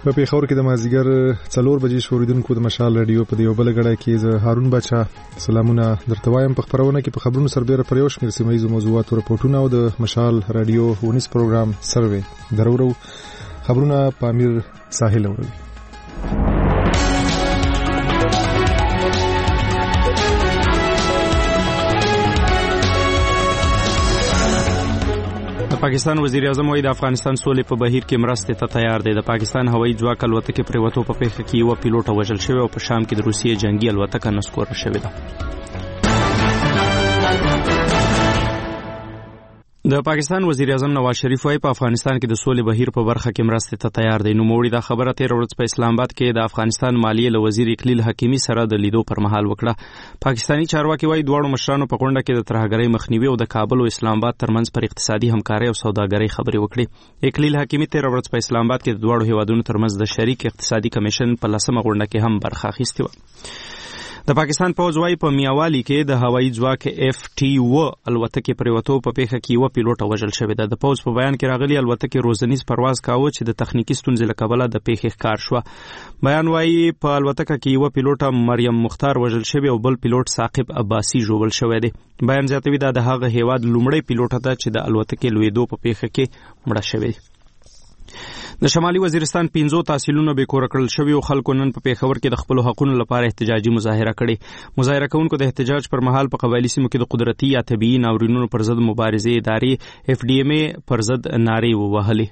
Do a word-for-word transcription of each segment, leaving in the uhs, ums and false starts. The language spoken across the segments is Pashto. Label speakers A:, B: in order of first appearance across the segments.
A: په پیښور کې د مازیګر څلور بجې شوریدونکو د مشال رادیو په دیو بل غړای کې ز هارون بچا سلامونه درته وایم. په خبرونه کې په خبرونو سربېره پر یو شمېر سیمه ییزو موضوعاتو رپورټونه او د مشال رادیو ونیس پروګرام سروې درورو خبرونه په امیر ساحل اوري.
B: پاکستان وزیر اعظم وايي د افغانستان سولې په بهیر کې مرستې ته تیار دی. د پاکستان هوایي ځواک الوتکې پریوتو په پیښه کې یو پیلوټ وژل شوی او په شام کې د روسیې جنگي الوتکه نسکور شوې ده. د پاکستان وزیر اعظم نواز شریف وايي په افغانستان کې د سولې بهیر په برخه کې مرستې ته تیار دی. نو موړي دا خبره تیر ورځ په اسلام آباد کې د افغانستان مالیې له وزیر اقلیل حکیمی سره د لیدو پر مهال وکړه. پاکستانی چارواکي وايي دواړو مشرانو په غونډه کې د ترهګرۍ مخنیوي او د کابل او اسلام آباد ترمنځ پر اقتصادي همکارۍ او سوداګرۍ خبرې وکړې. اقلیل حکیمی تیر ورځ په اسلام آباد کې د دواړو هیوادونو ترمنځ د شریک اقتصادي کمیشن په لسمه غونډه کې هم برخه اخیستې وه. د پاکستان پوځ وايي په میاوالی کې د هوایي ځواک اف ټي و الوتکې پریوتو په پیښه کې یو پیلوټ وژل شوی دی. د پوځ په بیان کې راغلی الوتکې روزنیز پرواز کاوه چې د تخنیکی ستونزې له کبله د پیښې ښکار شوه. بیان وايي په الوتکه کې یو پیلوټ مریم مختار وژل شوی او بل پیلوټ ثاقب عباسی ژوبل شوی دی. بیان زیاتوي دا د هغه هیواد لومړی پیلوټ دی چې د الوتکې لویدو په پیښه کې مړه شوی. د شمالي وزیرستان پنځو تحصیلونو به کور کړل شوی او خلکو نن په پیښور کې د خپل حقوقو لپاره احتجاجي مظاهره کړې. مظاهره کوونکو د احتجاج پر مهال په قبایلی سیمو کې د قدرتي یا طبيعي ناورینونو پر ضد مبارزې ادارې اف ډي ایم ای پر ضد نارې ووهلې.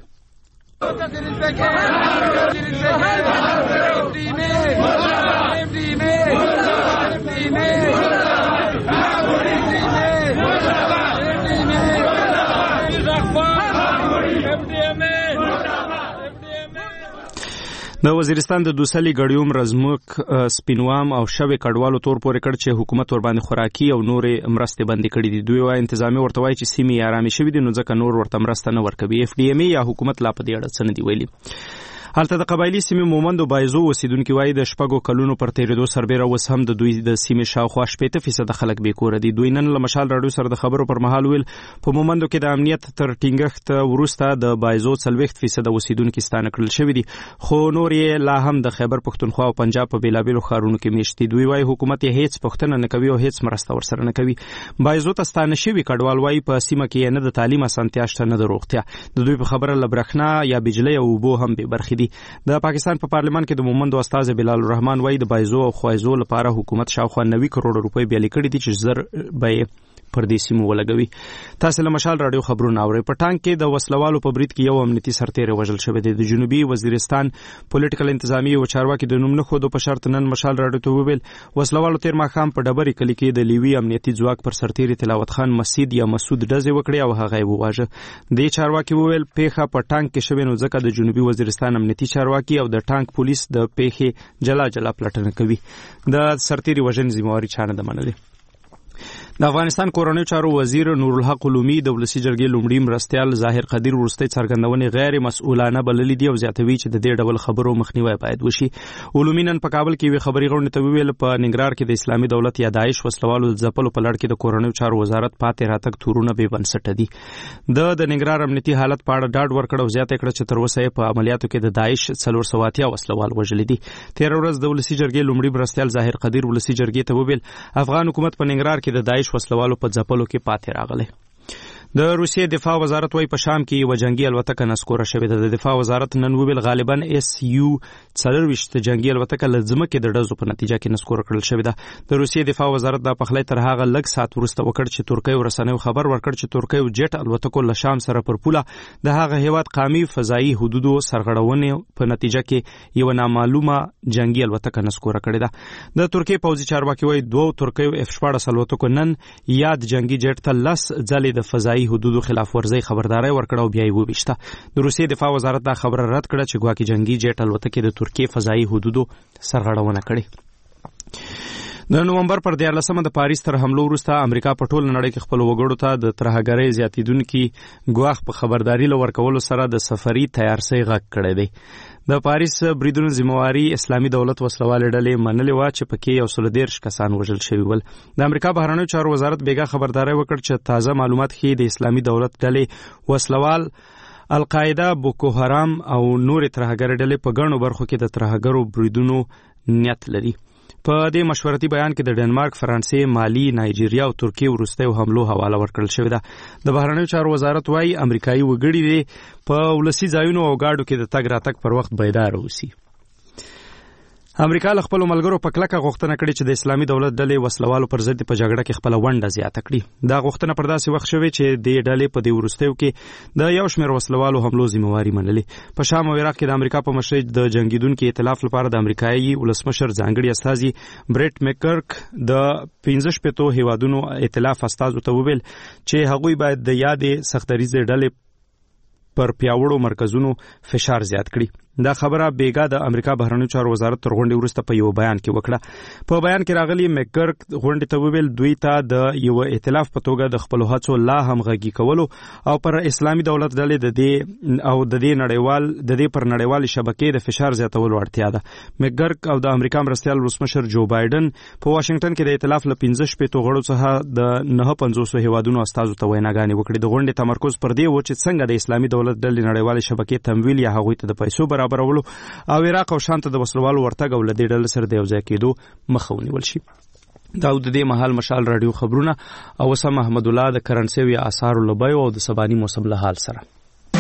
B: د وزیرستان د دوسلی ګړیوم رزمک سپینوام او شوی کډوالو تور پورې کړ چې حکومت ور باندې خوراکي او نورې مرستې بندي کړې دي. دوی وايي انتظامی ورته وايي چې سیمې آرامي شوې دي نو ځکه نور ورته مرسته نه ورکوي. اف ډي ایم ای یا حکومت لا په دې اړه څه نه دی ویلي. هلته د قبایلی سیمې مومند او بایزو اوسیدونکي وايي د شپږو کلونو پر تیریدو سربیره اوس هم د دوی د سیمې شاوخوا شپېته فیصده خلک بې کوره دي. دوی نن له مشال راډیو سره د خبرو پر مهال ویل په مومندو کې د امنیت تر ټینګښت وروسته د بایزو څلوېښت فیصده اوسیدونکي ستانه کړل شوي دي خو نور یې لا هم د خیبر پښتونخوا او پنجاب په بېلابېلو ښارونو کې میشت دي. دوی وايي حکومت یې هیڅ پوښتنه نه کوي او هیڅ مرسته ورسره نه کوي. بایزو ته ستانه شوي کډوال وايي په سیمه کې نه د تعلیم اسانتیا شته نه د روغتیا. د دوی په خبره له برېښنا یا بجلۍ او اوبو هم بې برخې دي. د پاکستان په پارلمان کې د مومندو استاد بلال الرحمن وايي د بایزو او خوایزو لپاره حکومت شاوخوا نوي کروڑ روپۍ بیالې کړي دي چې زر به پر دې سیمو ولګوي. تاسو له مشال راډیو خبرونه اورئ. په ټانک کې د وسلوالو په برید کې یو امنیتي سرتیری وژل شوی دی. د جنوبي وزیرستان پولیټیکل انتظامی او چارواکي د نوم نه خودو په شرط نن مشال راډیو ته وویل وسلوالو تیر ماښام په ډبرې کلي کې د لیوي امنیتي ځواک پر سرتیری تلاوت خان مسعود یا مسعود ډزې وکړې او هغه یې وواژه. د چارواکي وویل پیښه په ټانک کې شوې نو ځکه د جنوبي وزیرستان امنیتي چارواکي او د ټانک پولیس د پیښې جلا جلا پلټنه کوي. د سرتیری وژنې ذمہواري چا نه ده منلې. د افغانستان کورنیو چارو وزیر نورالحق علومي د ولسي جرګې لومړي مرستیال ظاهر قدیر وروستۍ څرګندونې غیر مسؤلانه بللې دي او زیاتوي چې د دې ډول خبرو مخنیوی باید وشي. علومي نن په کابل کې یوې خبري غونډې ته وویل په ننګرهار کې د اسلامي دولت یا داعش وسلوالو ځپلو په لړ کې د کورنیو چارو وزارت پاتې راتګ تورونه بې بنسټه دي. د د ننګرهار امنیتي حالت په اړه ډاډ ورکړ او زیاته کړه چې تر اوسه یې په عملیاتو کې د داعش څلور سوه اتیا وسلوال وژلي دي. تېره ورځ د ولسي جرګې لومړي مرستیال ظاهر قدیر ولسي جرګې ته وویل افغان حکومت په ننګرهار کې د داعش وسلوالو په ځپلو کې پاتې راغلی. د روسیې دفاع وزارت وايي په شام کې یو جنگي الوتکه نسکوره شوې ده. د دفاع وزارت نن ویل غالبا اس یو څلرویشت جنگي الوتکه له ځمکې د ډزو په نتیجه کې نسکوره کړل شوې ده. د روسیې دفاع وزارت دا پخلی تر هغه لږ ساعت وروسته وکړ چې ترکیه ورسنیو خبر ورکړ چې ترکیه جټ الوتکو له شام سره پر پوله د هغه هیواد قومي فضایي حدودو سرغړونې په نتیجه کې یو نامعلومه جنگي الوتکه نسکوره کړې ده. د ترکیې پوځي چارواکي وايي دوه ترکیه اف شپاړس الوتکو نن یاد جنگي جټ ته لس ځلې د فضایي حدودو خلاف ورزي خبرداري ورکړه او بیا یې وویشته. د روسیې دفاع وزارت دا خبره رد کړه چې ګواکې جنگي جټ الوتکې د ترکیې فضایي حدودو سرغړونه کړې. د نومبر پر دیارلسمه د پاریس تر حملو وروسته امریکا په ټوله نړۍ کې خپل وګړو ته د ترهګرۍ زیاتیدونکي ګواښ په خبرداري له ورکولو سره د سفري تیارسۍ غږ کړی دی. د پاریس بریدونو ذمہواري اسلامي دولت وسلوالې ډلې منلې وه چې پکې یو سل دېرش کسان وژل شوي ول. د امریکا بهرنیو چارو وزارت بیګا خبرداری وکړ چې تازه معلومات ښیي د اسلامي دولت ډلې وسلوال القاعده، بوکو حرام او نور ترهګر ډلې په ګڼو برخو کې د ترهګرو بریدونو نیت لري. په دې مشورتي بیان کې د ډنمارک، فرانسې، مالی، نایجیریا او ترکیه وروستیو حملو حواله ورکړل شوې ده. د بهرنیو چارو وزارت وايي امریکایي وګړي دې په ولسي ځایونو او ګاډو کې د تګ راتګ پر وخت بیدار اوسي. امریکا له خپل ملګرو په کلکه غوښتنه کړې چې د اسلامي دولت ډلې وسلوالو پر ضد په جګړه کې خپل ونډه زیاته کړي. دا غوښتنه پر داسې وخت شوې چې د ډلې په دې وروستیو کې د یو شمېر وسلوالو حملو ذمہواري منلې. په شام او عراق کې د امریکا په مشرۍ د جنگیدونکو ائتلاف لپاره د امریکایي ولسمشر ځانګړي استازي بریټ مکرک د پنځه شپېتو هیوادونو ائتلاف استازو ته وویل چې هغوی باید د یادې سختدریزې ډلې پر پیاوړو مرکزونو فشار زیات کړي. دا خبره بیګا د امریکا بهرنیو چارو وزارت تر غونډې وروسته په یو بیان کې وکړه. په بیان کې راغلی مکرک غونډې ته وویل دوی ته د یو ائتلاف په توګه د خپل هڅو لا هم غږی کولو او پر اسلامي دولت ډلې د دې او د دې نړیوال د دې پر نړیوال شبکې د فشار زیاتولو اړتیا ده. مکرک او د امریکا مرستیال ولسمشر جو بایدن په واشنگټن کې د ائتلاف له پنځه شپېتو غړو څخه د نه پنځوس هیوادونو استازو ته ویناګانې وکړې. د غونډې تمرکز پر دې و چې څنګه د اسلامي دولت ډلې نړیوال شبکې تمویل یا هغوی ته د پیسو برابرولو او عراق او شام ته د وسلوالو ورتګ او له دې ډلې سره د یوځای کېدو مخه ونیول شي. دا د دې مهال مشال رادیو خبرونه او وسام احمد الله د کرنسي آثارو لبیو او د سباني موسم له حال سره.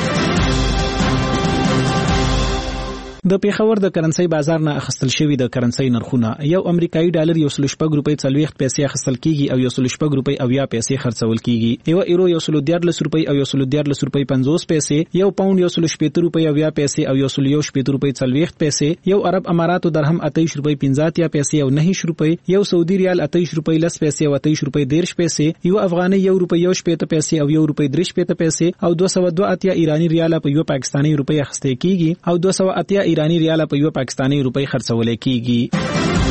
C: د پیښور د کرنسي بازار نه اخیستل شوی د کرنسي نرخونه یو امریکایي ډالر یو سل شپږ روپۍ څلوېښت پیسې اخیستل کیږي او یو سل شپږ روپۍ اویا پیسې خرڅول کیږي. یو ایرو یو سل دیارلس روپۍ او یو سل دیارلس روپۍ پنځوس پیسې، یو پاوند یو سل شپېته روپۍ اویا پیسې او یو سل یو شپېته روپۍ څلوېښت پیسې، یو عرب اماراتو درهم اتهیش روپۍ پنځه اتیا پیسې او نهه روپۍ، یو سعودي ریال اتهیش روپۍ لس پیسې او اتهیش روپۍ دېرش پیسې، یو افغاني یو روپۍ یو شپېته پیسې او یو روپۍ درې شپېته پیسې او دوه سوه دوه اتیا ایرانی ریال په یو پاکستاني روپۍ اخیستل کیږي او دوه سوه اتیا ایرانی ریال په یو پاکستاني روپۍ خرڅول کیږي.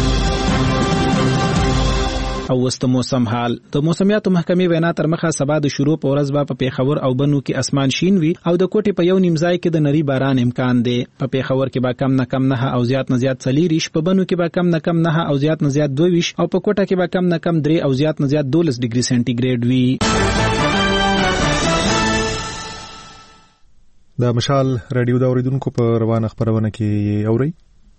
C: او وست موسم حال د موسمیاتو محکمې وینا تر مخه سبا د شروع په ورځ به په پیښور او بنو کې اسمان شین وي او د کوټې په یو نیم ځای کې د نری باران امکان دی. په پیښور کې به کم نه کم نه او زیات نه زیات څلېرویشت، په بنو کې به کم نه کم نه او زیات نه زیات دوه ویشت او په کوټه کې به کم نه کم درې او زیات نه زیات دولس ډیګري سنټیګریډ وي.
A: د مشال رادیو د اوریدونکو په روانه خبرونه کې اوري.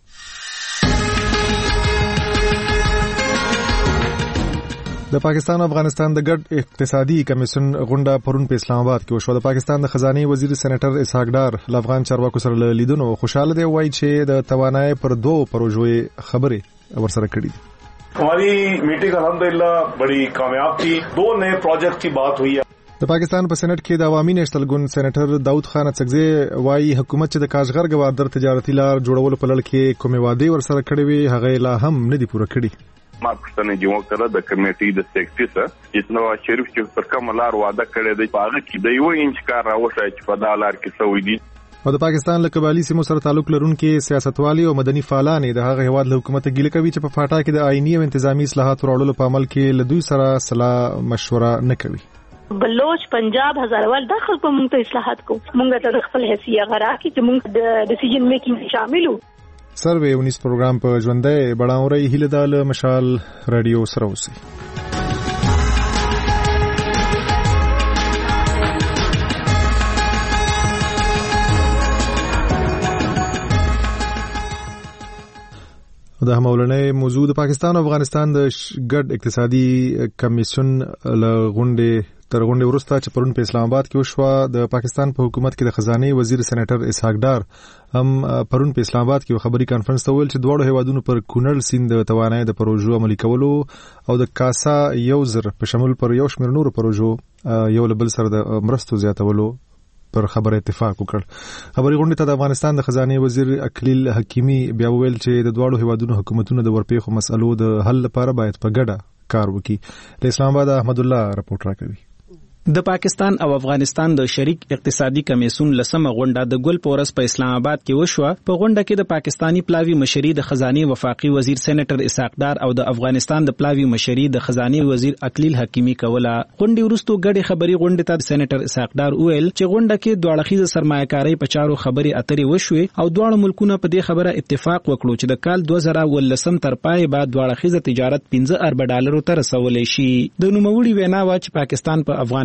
A: د پاکستان او افغانستان د ګډ اقتصادي کمیسیون غونډه پرون په اسلام آباد کې وشوه. د پاکستان د خزانه وزیر سېنیټر اسحاق ډار له افغان چارواکو سره لیدنو خوشاله دی. وایي چې د توانایي پر دوه پروژو خبرې ورسره کړې دي.
D: हमारी मीटिंग अल्हम्दुलिल्लाह बड़ी कामयाब थी. दो नए प्रोजेक्ट की बात हुई है.
A: د پاکستان په سېنات کې د عوامي نېشنل ګوند سېنیټر داود خان اڅکزي وایي حکومت چې د کاشغر ګواردر تجارتي لار جوړولو په لړ کې کومې وعدې ورسره کړې وي هغه لا هم نه دي پوره کړې.
E: ما پښتنه جوړ کړه د کمیټې د سیکرټري سره چې نو شریف چې پر کوم لار وعده کړې دی هغه کې د یو انچ کار راوښه چې په دا لار کې سوي دي.
A: او د پاکستان له قبایلی سیمو سره تعلق لرونکي سیاستوالي او مدني فعالان د هغه هیواد له حکومت ګیله کوي چې په فاټا کې د آئینی او انتظامی اصلاحات راوړلو په عمل کې له دوی سره صلاح مشوره نه کوي.
F: بلوچ پنجاب هزاروال داخل په موږ ته اصلاحات کو موږ ته خپل حیثیت غرا کی چې موږ د ډیسیژن میکینګ شامل وو.
A: سروې انیس پروګرام په ژوندۍ بڑاوري هله دال مشال رادیو سره اوسي. د همولنې موضوع د پاکستان او افغانستان د ګډ اقتصادي کمیسیون له غونډې تر غونډې وروسته چې پرون په اسلام آباد کې وشوه د پاکستان په حکومت کې د خزانه وزیر سېنیټر اسحاق ډار هم پرون په اسلام آباد کې خبري کانفرنس ته ویل چې دواړو هیوادونو پر کونړ سیند د توانایي د پروژو عملي کولو او د کاسا یو زر په شمول پر یو شمېر نور پروژو یو لبل سره د مرستو زیاتولو پر خبره اتفاق وکړ. خبري غونډه ته د افغانستان د خزانه وزیر اکلیل حکیمی بیا ویل چې د دواړو هیوادونو حکومتونو د ورپېخو مسلو د حل لپاره باید په ګډه کار وکړي. د اسلام آباد احمد الله رپورټ راکوي.
C: د پاکستان او افغانستان د شریک اقتصادي کمیسیون لسمه غونډه د ګل پورس په اسلام آباد کې وشوه. په غونډه کې د پاکستانی پلاوی مشري د خزانه وفاقي وزیر سېنیټر اسحاق ډار او د افغانستان د پلاوی مشري د خزانه وزیر اکلیل حکیمی کوله. غونډې وروسته ګډه خبري غونډه ته سېنیټر اسحاق ډار ویل چې غونډه کې دوه اړخیزه سرمایه‌کاري په چارو خبري اترې وشوې او دواړو ملکونو په دې خبره اتفاق وکړو چې د کال دوه زره ولسم تر پای بعد دوه اړخیزه تجارت پنځه ارب ډالرو ته رسولې شي. د نوموړي وینا وا چې پاکستان په افغانستان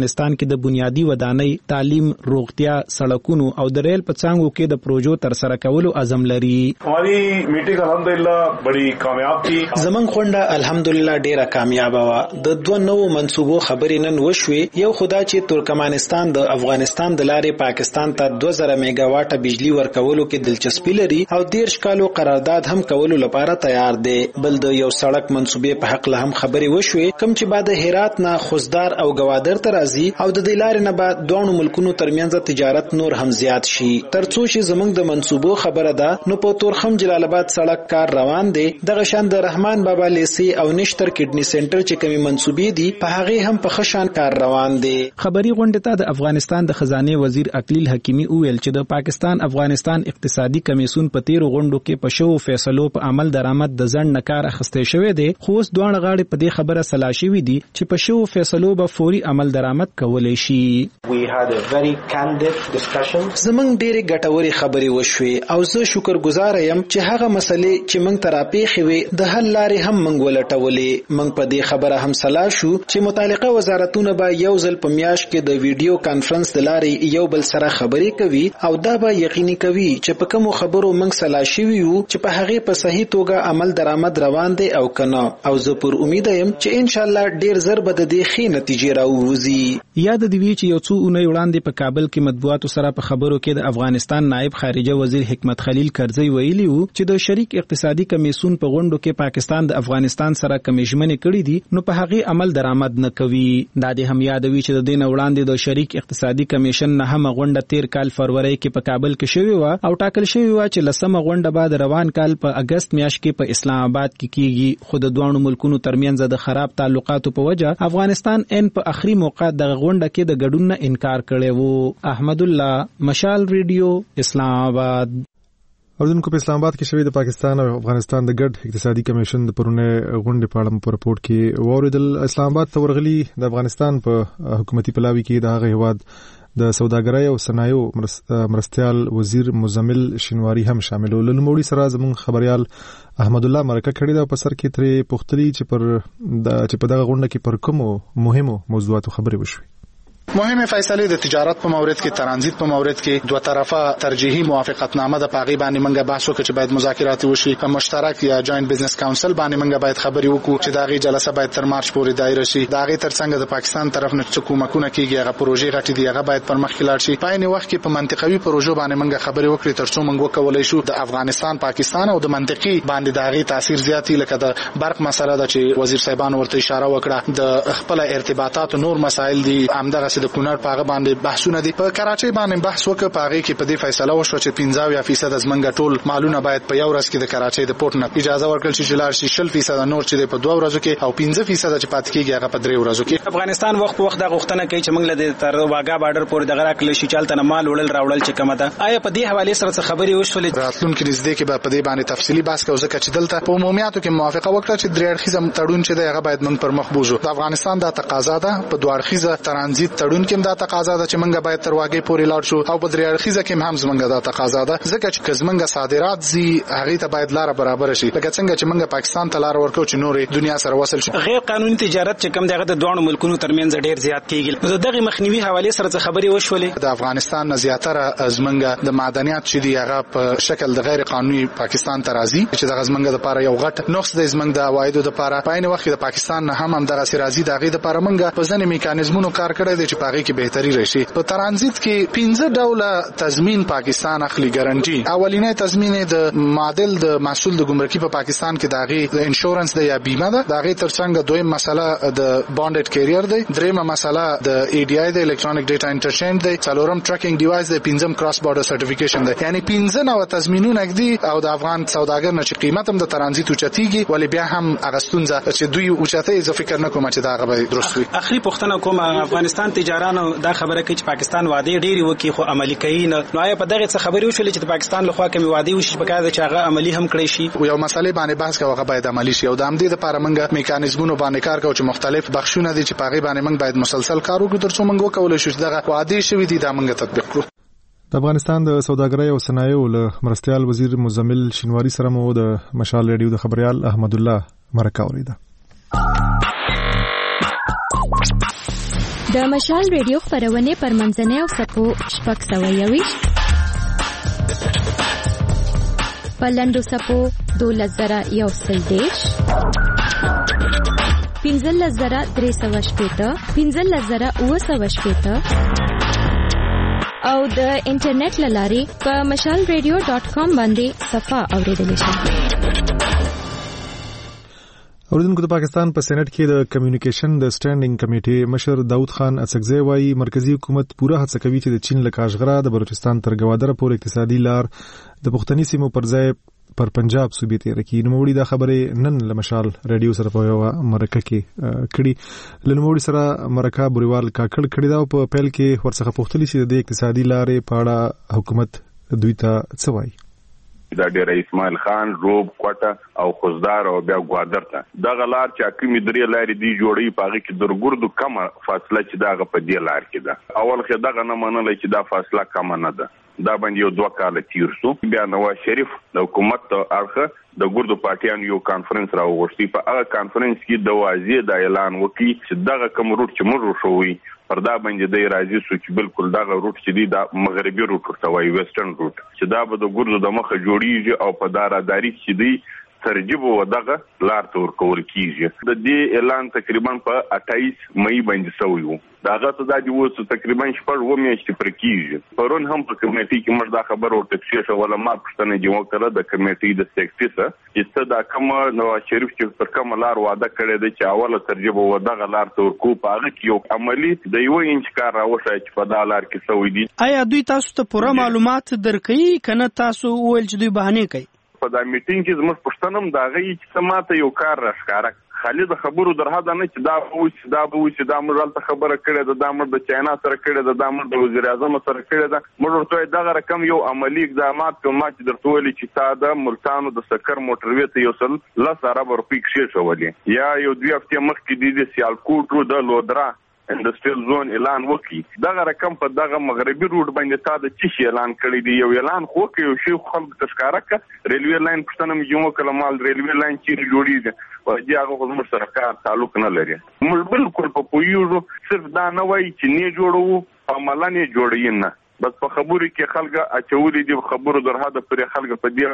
C: افغانستان کې د بنیادی ودانۍ، تعلیم، روغتیا، سړکونو او د ریل په څانګو کې د پروژو تر سره کولو عزم لري.
D: हमारी मीटिंग अल्हम्दुलिल्लाह बड़ी कामयाब थी.
C: زمون خونډه الحمدلله ډیره کامیاب و. د دوه نوو منصوبو خبرې نن وشوي. یو خدا چې ترکمنستان د افغانستان د لارې پاکستان ته دوه زره میگا واټه بجلی ورکولو کې دلچسپي لري او دیرش کالو قرارداد هم کولو لپاره تیار دی. بل د یو سړک منصوبې په حق له هم خبرې وشوي، کوم چې بعد هرات نه خوزدار او گوادر ته راځي او د دې لارې نه بعد دوه ملکونو ترمنځ تجارت نور هم زیات شي. ترڅو چې زمونږ د منصوبو خبره ده، نو په تورخم جلال آباد سړک کار روان دی. دغه شان د رحمان بابا لیسي او نشتر کډنی سنټر چې کومي منصوبې دي، په هغه هم په خشان کار روان دی. خبري غونډه ته د افغانستان د خزانه وزیر اقلیل حکیمی وویل چې د پاکستان افغانستان اقتصادي کمیسون په تیرو غونډو کې په شو فیصلو په عمل درآمد د ځند نکار اخستې شوې دي، خو اوس دوه غاړي په دې خبره سلاشي وي دي چې په شو فیصلو به فوري عمل درآمد کولای شي. زمونږ ډېرې ګټورې خبرې وشوي او زه شکرګزار یم چې هغه مسلې چې موږ ته راپېښې وې د حل لارې هم موږ ولټولې. موږ په دې خبره هم سلا شو چې متعلقه وزارتونه به یو ځل په میاشت کې د ویډیو کانفرنس د لارې یو بل سره خبرې کوي او دا به یقیني کوي چې په کومو خبرو موږ سلا شوي یو چې په هغې په صحیح توګه عمل درآمد روان دی او که نه. او زه پر امید یم چې انشاءالله ډېر زر به د دې ښې نتیجې راووځي. یاد دې وي چې یو څو اونۍ وړاندې په کابل کې مطبوعاتو سره په خبرو کې د افغانستان نائب خارجه وزیر حکمت خلیل کرزی ویلي وو چې د شریک اقتصادي کمیسون په غونډو کې پاکستان د افغانستان سره کمیشمنې کړې دي، نو په هغه عمل درآمد نه کوي. دا دې هم یادوي چې د دین وړاندې د شریک اقتصادي کمیشن نه هم غونډه تیر کال فروری کې په کابل کې شوې و او ټاکل شوې و چې لسمه غونډه بعد روان کال په اگست میاشت کې په اسلام آباد کې کیږي. خو د دوه ملکونو ترمنځ د خراب تعلقاتو په وجه افغانستان ان په اخري موقع د غونډه کې د ګډون نه انکار کړی وو. احمد الله، مشال ریډیو، اسلام آباد.
A: اوردونکو په اسلام آباد کې شوی د پاکستان او افغانستان د ګډ اقتصادي کمیشن د پرونه غونډې په اړه په رپورت کې واوریدل. اسلام آباد ته ورغلي د افغانستان په حکومتي پلاوي کې د هغه هیواد د سوداګرۍ او صنایعو مرستيال وزیر مزمل شینواری هم شامل ول. نوموړي سره زموږ خبريال احمد الله مرکه کړی دا په سر کې ترې پوښتنې چې پر د چې په دغه غونډه کې پر کومو مهمو موضوعاتو خبرې وشوي.
G: مهمه فیصله د تجارت په مورد کې، ترانزیت په مورد کې دوه طرفه ترجیحي موافقتنامه د پاغي باندې منګه بحث وکړي چې باید مذاکرات وشي. په مشترک یا جوائنت بزنس کونسل باندې منګه باید خبري وکړو چې داغي جلسه باید تر مارچ پورې دایره شي. داغي ترڅنګ د پاکستان طرف نه چې کومکونه کیږي هغه پروژې غټي دي هغه باید پر مخ کې لاړ شي. په عین وخت کې په منطقوي پروژو باندې منګه خبري وکړي ترڅو منګو کولای شو د افغانستان، پاکستان او د منطقي باندې داغي تاثیر زیاتی لکه د برق مسله ده چې وزیر صاحبان ورته اشاره وکړه، د خپل ارتباطات نور مسایل دي همدغه سي د کونړ په باندې بحثونه دي. په کراچۍ باندې بحث وکړ، پاغي کې په دې فیصله وشو چې پنځه فیصد از منګه ټول مالونه باید په یو ورځ کې د کراچۍ د پورت نه اجازه ورکړل شي چې لاړ شي. شل فیصد نور چې په دوه ورځو کې او پنځه فیصد چې پات کېږي هغه په درې ورځو کې.
C: افغانستان وخت په وخت د غوښتنه کوي چې موږ له تر واګا بارډر پورې دغه راکړل شي چالت نه مال وړل راوړل چې کومه ده. آیا په دې حواله سره څه خبرې وشولې؟
G: راتلونکي نږدې کې به په دې باندې تفصیلی بحث کوو ځکه چې دلته په عمومیاتو کې موافقه وکړه چې درې اړخیزه تړون چې هغه باید موږ پر مخ بوزو. د افغانستان د تقاضا ده په دوه اړخیزه ترانزیت تړون کې دا تقاضا ده چې موږ باید تر واګې پورې لاړ شو او په درې اړخیزه کې هم زمونږه دا تقاضا ده ځکه چې زمونږه صادرات زی هغه ته باید لار برابر شي. لکه څنګه چې موږ پاکستان ته لار ورکو چې نورې دنیا سره وصل شي.
C: غیر قانوني تجارت چې کوم دغه د دوه ملکونو ترمنځ ډیر زیات کیږي. نو دغه مخنیوي حواله سره څه خبرې وشولې؟
G: د افغانستان نه زیاتره زمونږه د معدنیات چې دی هغه په شکل د غیر قانوني پاکستان ته راځي چې د زمونږه لپاره یو غټ نقص د زمونږ د عوایدو لپاره. په عین وخت د پاکستان نه هم هم دغه سي راځي دغه لپاره موږ په ځنې میکانیزمونو کار کړی دی چې پاغي کې بهتري راشي. په ترانزیت کې پنځه ډوله تضمین پاکستان اخلي ګارانټي. اولینې تضمین د معادل د محصول د ګمرکي په پاکستان کې داغي د انشورنس د یا بیمه ده. داغي ترڅنګ دویم مسله د بانډډ کیریئر دی. دریمه مسله د ای ډی آی د الکترونیک ډیټا انټرچینج دی. څلورم ټریکینګ ډیوایس دی. پنځم کراس بارډر سرټیفیکیشن دی. یعنی پنځه نو تضمینونه دي او د افغان سوداګر نه چې قیمت هم د ترانزیت اوچتیږي ولی بیا هم اغستونځه چې دوی اوچته ز فکر نه کوم چې دا غوي درست وي.
C: اخري پښتنه کوم افغانستان تجارانو دا خبره کوي چې پاکستان وعده ډیری وکي خو عملی کوي نه. نو آیا په دغه څه خبرې وشولې چې د پاکستان لخوا کومي وعده وشي په کار چې هغه عملی هم کړی شي؟
G: یو مسلې باندې بحث کوي هغه باید عملی شي او د امدید لپاره موږ میکانیزمونو باندې کار کوو چې مختلف بخښونه دي چې پاغي باندې موږ باید مسلسل کار وکړو ترڅو موږ وکولای شو چې دغه وعده شوی دي دا موږ تطبیق کړو.
A: د افغانستان د سوداګرۍ او صنایعو له مرستيال وزیر مزمل شینواری سره مو د مشال ریډیو د خبريال احمد الله مرکه اوریده.
H: د مشال ریډیو خپرونې پر منځنۍ او سپو شپږ سوه یویشت په لنډو څپو دولس زره یو سل دېرش پنځلس زره درې سوه شپېته پنځلس زره اووه سوه شپېته او د انټرنیټ له لارې په مشال ریډیو ډاټ کام باندې صفحه اورېدلی شئ.
A: اوریدونکو د پاکستان په سېنات کې د کمیونیکیشن د سټانډینګ کمیټې مشر داود خان اڅکزی وایي مرکزی حکومت پوره هڅه کوي چې د چین له کاشغره د بلوچستان تر ګوادره پورې اقتصادي لار د پښتني سیمو پر ځای پر پنجاب صوبې تېره کړي. نوموړي دا خبرې نن له مشال ریډیو سره په یوه مرکه کې کړي. له نوموړي سره مرکه بوریوال کاکړ کړې ده او په پیل کې ورڅخه پوښتلي چې د اقتصادي لارې په اړه حکومت دوی ته څه وایي.
E: دا ډېر اسماعیل خان روب کوټه او خوزدار او بیا ګوادر ته دغه لار چې کومې درې لارې دی جوړي پاږي کې درګردو کمه فاصله چې دغه په دې لار کې ده. اول خو دغه نه منل چې دا فاصله کم نه ده. دا باندې یو دوه کال تیر شو. بیا نواز شریف د حکومت اړخه د ګردو پارټیانو یو کانفرنس راوغوښتي. په هغه کانفرنس کې د واضح د اعلان وکړي چې دغه کوم روټ چې موږ شوی پر دا باندې د راځي سو چې بالکل دغه روټ چې دی د مغربي روټ ورته وایي ویسټرن روټ چې دا به د ګردو د مخه جوړیږي او په داراداري چې دی ترجیب و دغه لار تور کول کیږي. د دې اعلان تقریبا په اټایس مئی باندې شوی و. داغه ته د دیوسو تقریبا شپږ و میاشتې پر کیږي. پرون هم په کمیټې کې موږ دا خبر ورته شیشه ولا ما پښتنه دی وکړه د کمیټې د سیکټریسه چې څه دا کوم نو شریف چې پر کوم لار وعده کړی دی چې اوله ترجیب و دغه لار تور کو پاغه کې یو عملی د یو انچ کار راوښه چې په دا لار کې شوی دی.
I: آیا دوی تاسو ته پوره معلومات درکړي کنه تاسو ویل چې دوی بهانه کوي؟
E: په دا میټینګ کې زموږ پښتنم دا غي چې سماته یو کار راښکاره خالد خبرو درها دا نه چې دا وو چې دا وو چې دا موږ ته خبره کړې ده دا موږ د چاینا سره کړې ده دا موږ د وزیر اعظم سره کړې ده. موږ ورته دا رقم یو عملی اقدامات کوم چې درته ولې چې ساده ملتانو د سکر موټروي ته یو سل لس ارب روپۍ کې شولې یا یو دوی هفته مخکې د سیالکوټ د لودرا انډستریال زون اعلان وکړي. دغه رقم په دغه مغربي روډ باندې تا د چی اعلان کړی دی. یو اعلان خو کې یو شی خلک تشکاره ک ریلوی لاین پښتنم جوړ کلمال ریلوی لاین چې جوړیږي او هغه خو موږ سره کار تعلق نه لري. موږ بالکل په پویو صرف دا نه وایي چې نه جوړو عملاً یې جوړی نه بس په خبرو کې خلک اچولې دي خبرو درها د پر خلک په دې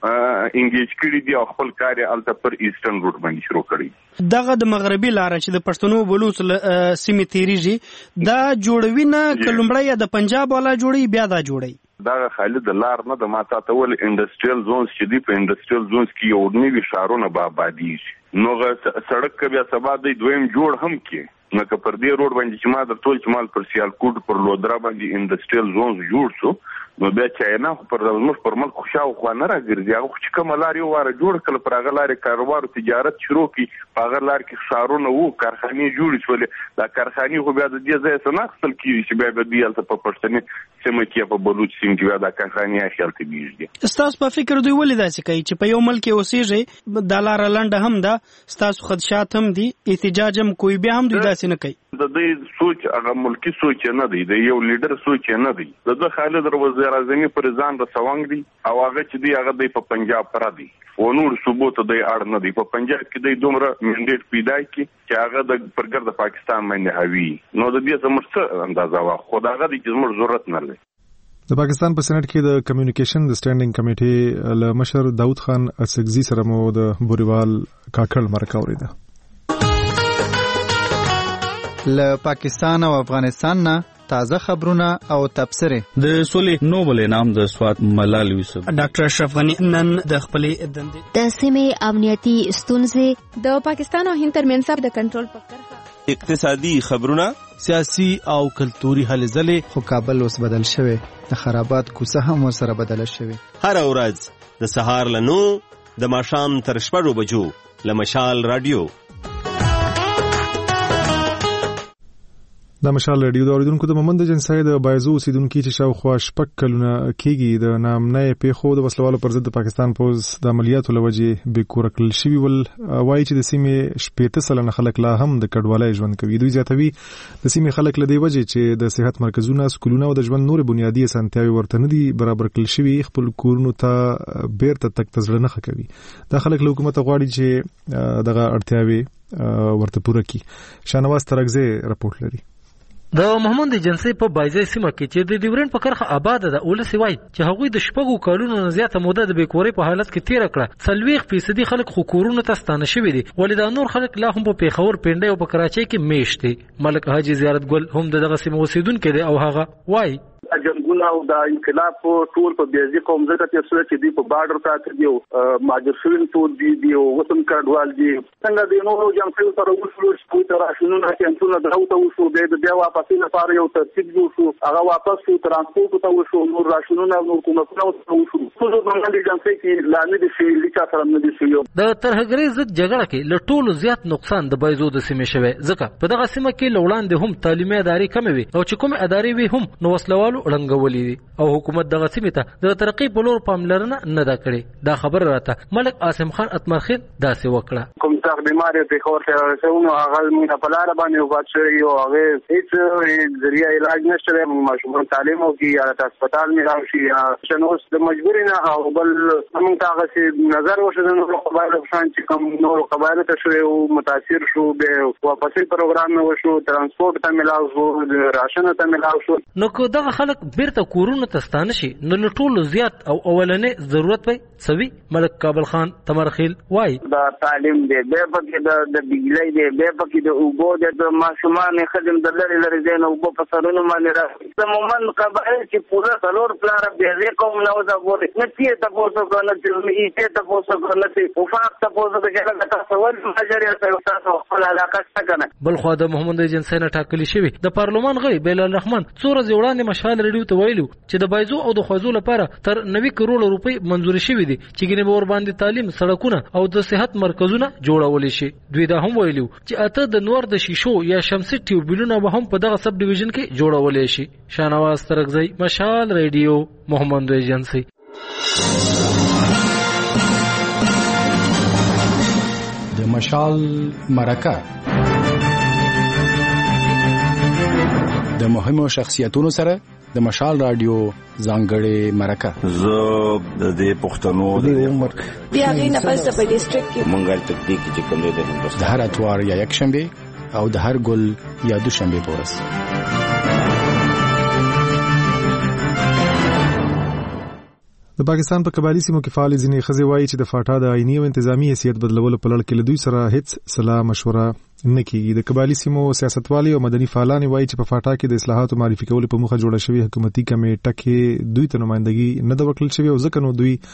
E: انګیج کړي دي او خپل کار الته پر ایسټرن روټ باندې شروع کړي.
I: دغه د مغربي لار چې د پښتنو بلوچ سیمې تیریږي دا جوړوي نه کلمړی د پنجاب والا جوړي بیا دا جوړي.
E: دا خالد لار نه د ماته تول انډستریال زونز چې دی په انډستریال زونز کې یو نوی شهرونه به آبادی شي. نو سړک بیا سبا د دویم جوړ هم کې نو که پر دې روډ باندې چې ما د ټول چې مال پر سیالکوټ پر لودرا باندې انډستریال زونز جوړ شو نو بیا چاینا پر موږ پر ملک خوشاو خو نه راګرځي. هغه چې کوم لار یو واره جوړ کړ پر هغه لارې کاروبار او تجارت شروع کی په هغه لار کې ښارونه وو کارخانې جوړ شولې. دا کارخانې خو بیا د دې ځای څخه نقل کیږي چې بیا د دې الته په پښتني سیمه کې په بلوچ سیمه کې دا کارخانې اخیلته دیږي.
I: تاسو په فکر دوی ولې داسې کوي چې په یو ملک اوسېږي د لار لنډه هم ده تاسو خدشات هم دي احتجاج هم کوئی بیا هم دوی داسې نه کوي؟
E: د دې سوچ هغه ملکی سوچ نه دی د یو لیډر سوچ نه دی. د خالد وزیر اعظم پر ځان د سوانګ دی او هغه چې دی هغه د په پنجاب پر دی او نور صوبو ته دی اړ نه دی. په پنجاب کې دی دومره منډیټ پیدا کی چې هغه د پرګر د پاکستان باندې هوی نو د دې زموږ څه اندازه وا خداغه د زموږ ضرورت نه لري.
A: د پاکستان په سېنات کې د کمیونیکیشن د سټانډینګ کمیټې له مشر داود خان اڅکزي سره مو د بوریوال کاکړ مرکه اوریده.
J: له پاکستان او افغانستان نه تازه خبرونه او تبصره.
K: د سولې نوبل انعام د سواد ملال یوسف
I: ډاکټر اشرف غنی نن د خپلې دندې
H: د سیمې امنیتي ستونزې د پاکستان او هند ترمنځ د کنټرول په کرښه
L: اقتصادي خبرونه
J: سیاسي او کلتوري هلې ځلې خو کابل اوس بدل شوی د خرابات کوڅه هم ورسره بدله شوی.
L: هر ورځ د سهار له نو د ماښام تر شپږو بجو له مشال رادیو.
A: د مشال ریډیو د اوریدونکو د مومند جنسای د بایزو اوسیدونکو چې شاوخوا شپږ کلونه کېږي د نامنۍ پیښو د وسلوالو پر ضد د پاکستان پوز د عملیاتو لوجې بې کوره کړل شوي ول وایي چې د سیمې شپېته سلنه خلک لا هم د کډوالۍ ژوند کوي. دوی زیاتوي د سیمې خلک له دې وجې چې د صحت مرکزونه سکولونه او د ژوند نور بنیادي اسانتیاوې ورته نه دي برابر کړل شوي خپل کورونو ته بیرته تګ ته زړه نه ښه کوي. دا خلک له حکومت غواړي چې دغه اړتیاوې ورته پوره کړي. شاهنواز ترکزی رپورټ لري.
M: د محمد ایجنسی په بایزي سیمه کې چې د ډیورنډ په کرخه آباد ده ولسی وای چې هغوی د شپږو کالونو نه زیاته موده د بیکوري په حالت کې تیر کړه. څلويخ فیصدي خلک خو کورونه ته ستانه شوي دي ولې دا نور خلک لا هم په پیښور پنډي او په کراچۍ کې میشت دي. ملک حاجی زیارت ګل هم دغه سیمه اوسیدونکو دی او هغه وای
N: جنگونه او د انقلاب په ټول په بیازي قوم زګه ته سره چې دی په بارډر پاتې دی او ماجرسوین ټول دی دی او وطن کډوال دی څنګه د نورو جنګ سره وشو چې تر راشنونه کې انټونه دراوته وشو د بیا واپس لپاره یو ترتیب جوړ شو هغه واپس شو ترانسپورت ته وشو نور راشنونه نور کومه وشو ټول د باندې جنګ کې لانه دي شي لیکا سره نه دي شي
M: د ترهګرۍ ضد جګړه کې له ټولو زیات نقصان د بایزو د سیمې شوی ځکه په دغه سیمه کې لوړاندې هم تعلیمي ادارې کم وي او چې کوم ادارې وي هم نو وسلوالو ړنګولې دي او حکومت دغه سیمه ته د ترقی په لور پاملرنه نه دا کړې. دا خبر راته ملک عاصم خان اتمرخیل داسې وکړه.
N: کوم څه بیماری په خور سره رسونو هغه موږ په لار باندې وبچو یو هغه هیڅ ذریعہ علاج نشته ماشومان تعلیم او کې یا هسپتال نه راشي یا شنوس د مجبوری نه او بل موږ ته هغه نظر وشو نو قبایل شان چې کوم نور قبایل ته شو او متاثر شو به واپس پروګرام نه وشو ترانسپورت ته ملاو شو راشن ته ملاو شو
M: نو کو دغه خلک بیرته کورونه ته ستانه شي نو له ټولو زیات او اولنې ضرورت وي سوي. ملک کابل خان تمرخیل وای
N: دا تعلیم دی به پکې د د بجلی دی به پکې د اوبو د ماشومان خدم د لری لری دین او په سرونو باندې راځي زمومن قبایل چې پورا څلور پلار به کوم نو دا وره نه تي ته پوسو کنه چې ایته ته پوسو کنه چې وفاق ته پوسو کې دا تصور ماجریا ته تاسو خپل علاقه څنګه
M: بل خو د محمد ایجنسی نه ټاکلی شوی د پارلمان غړي بیلال الرحمن څوره وړاندې مشال ریډیو ته ویلو چې د بایزو او د خوازو لپاره تر نوي کروڑ روپۍ منزور شوي دي چې ګنې به ور باندې تعلیم سړکونه او د صحت مرکزونه جوړول شي. دوی دا هم ویلو چې اته د نور د شیشو یا شمسي ټیوبلونه به هم په دغه سب ډیویژن کې جوړول شي. شانواز ترغزی مشال ریډیو محمد ایجنسی.
O: د مشال مرکه د مهمو شخصیتونو سره د مشال رادیو ځانګړې مرکه
P: زه د دې پښتنو د عمر
Q: بیا غینه پس په ډیسټریکټ کې
P: مونږه تکنیک چې کوم دی د هندوستان
O: د هر اتوار یا یک شنبه او د هر ګل یا دوشنبه پورس.
A: د پاکستان په قبایلی سیمو کې فعال ځینې ښځې وایي چې د فاټا د آئینی او انتظامی حیثیت بدلولو په لړ کې له دوی سره هیڅ صلاح مشوره نه کیږي. د قبایلی سیمو سیاستوالي او مدني فعالان وایي چې په فاټا کې د اصلاحاتو معرفي کولو په موخه جوړه شوې حکومتي کمیټه کې دوی ته نمائندګي نه د ورکړل شوې او ځکه نو دوی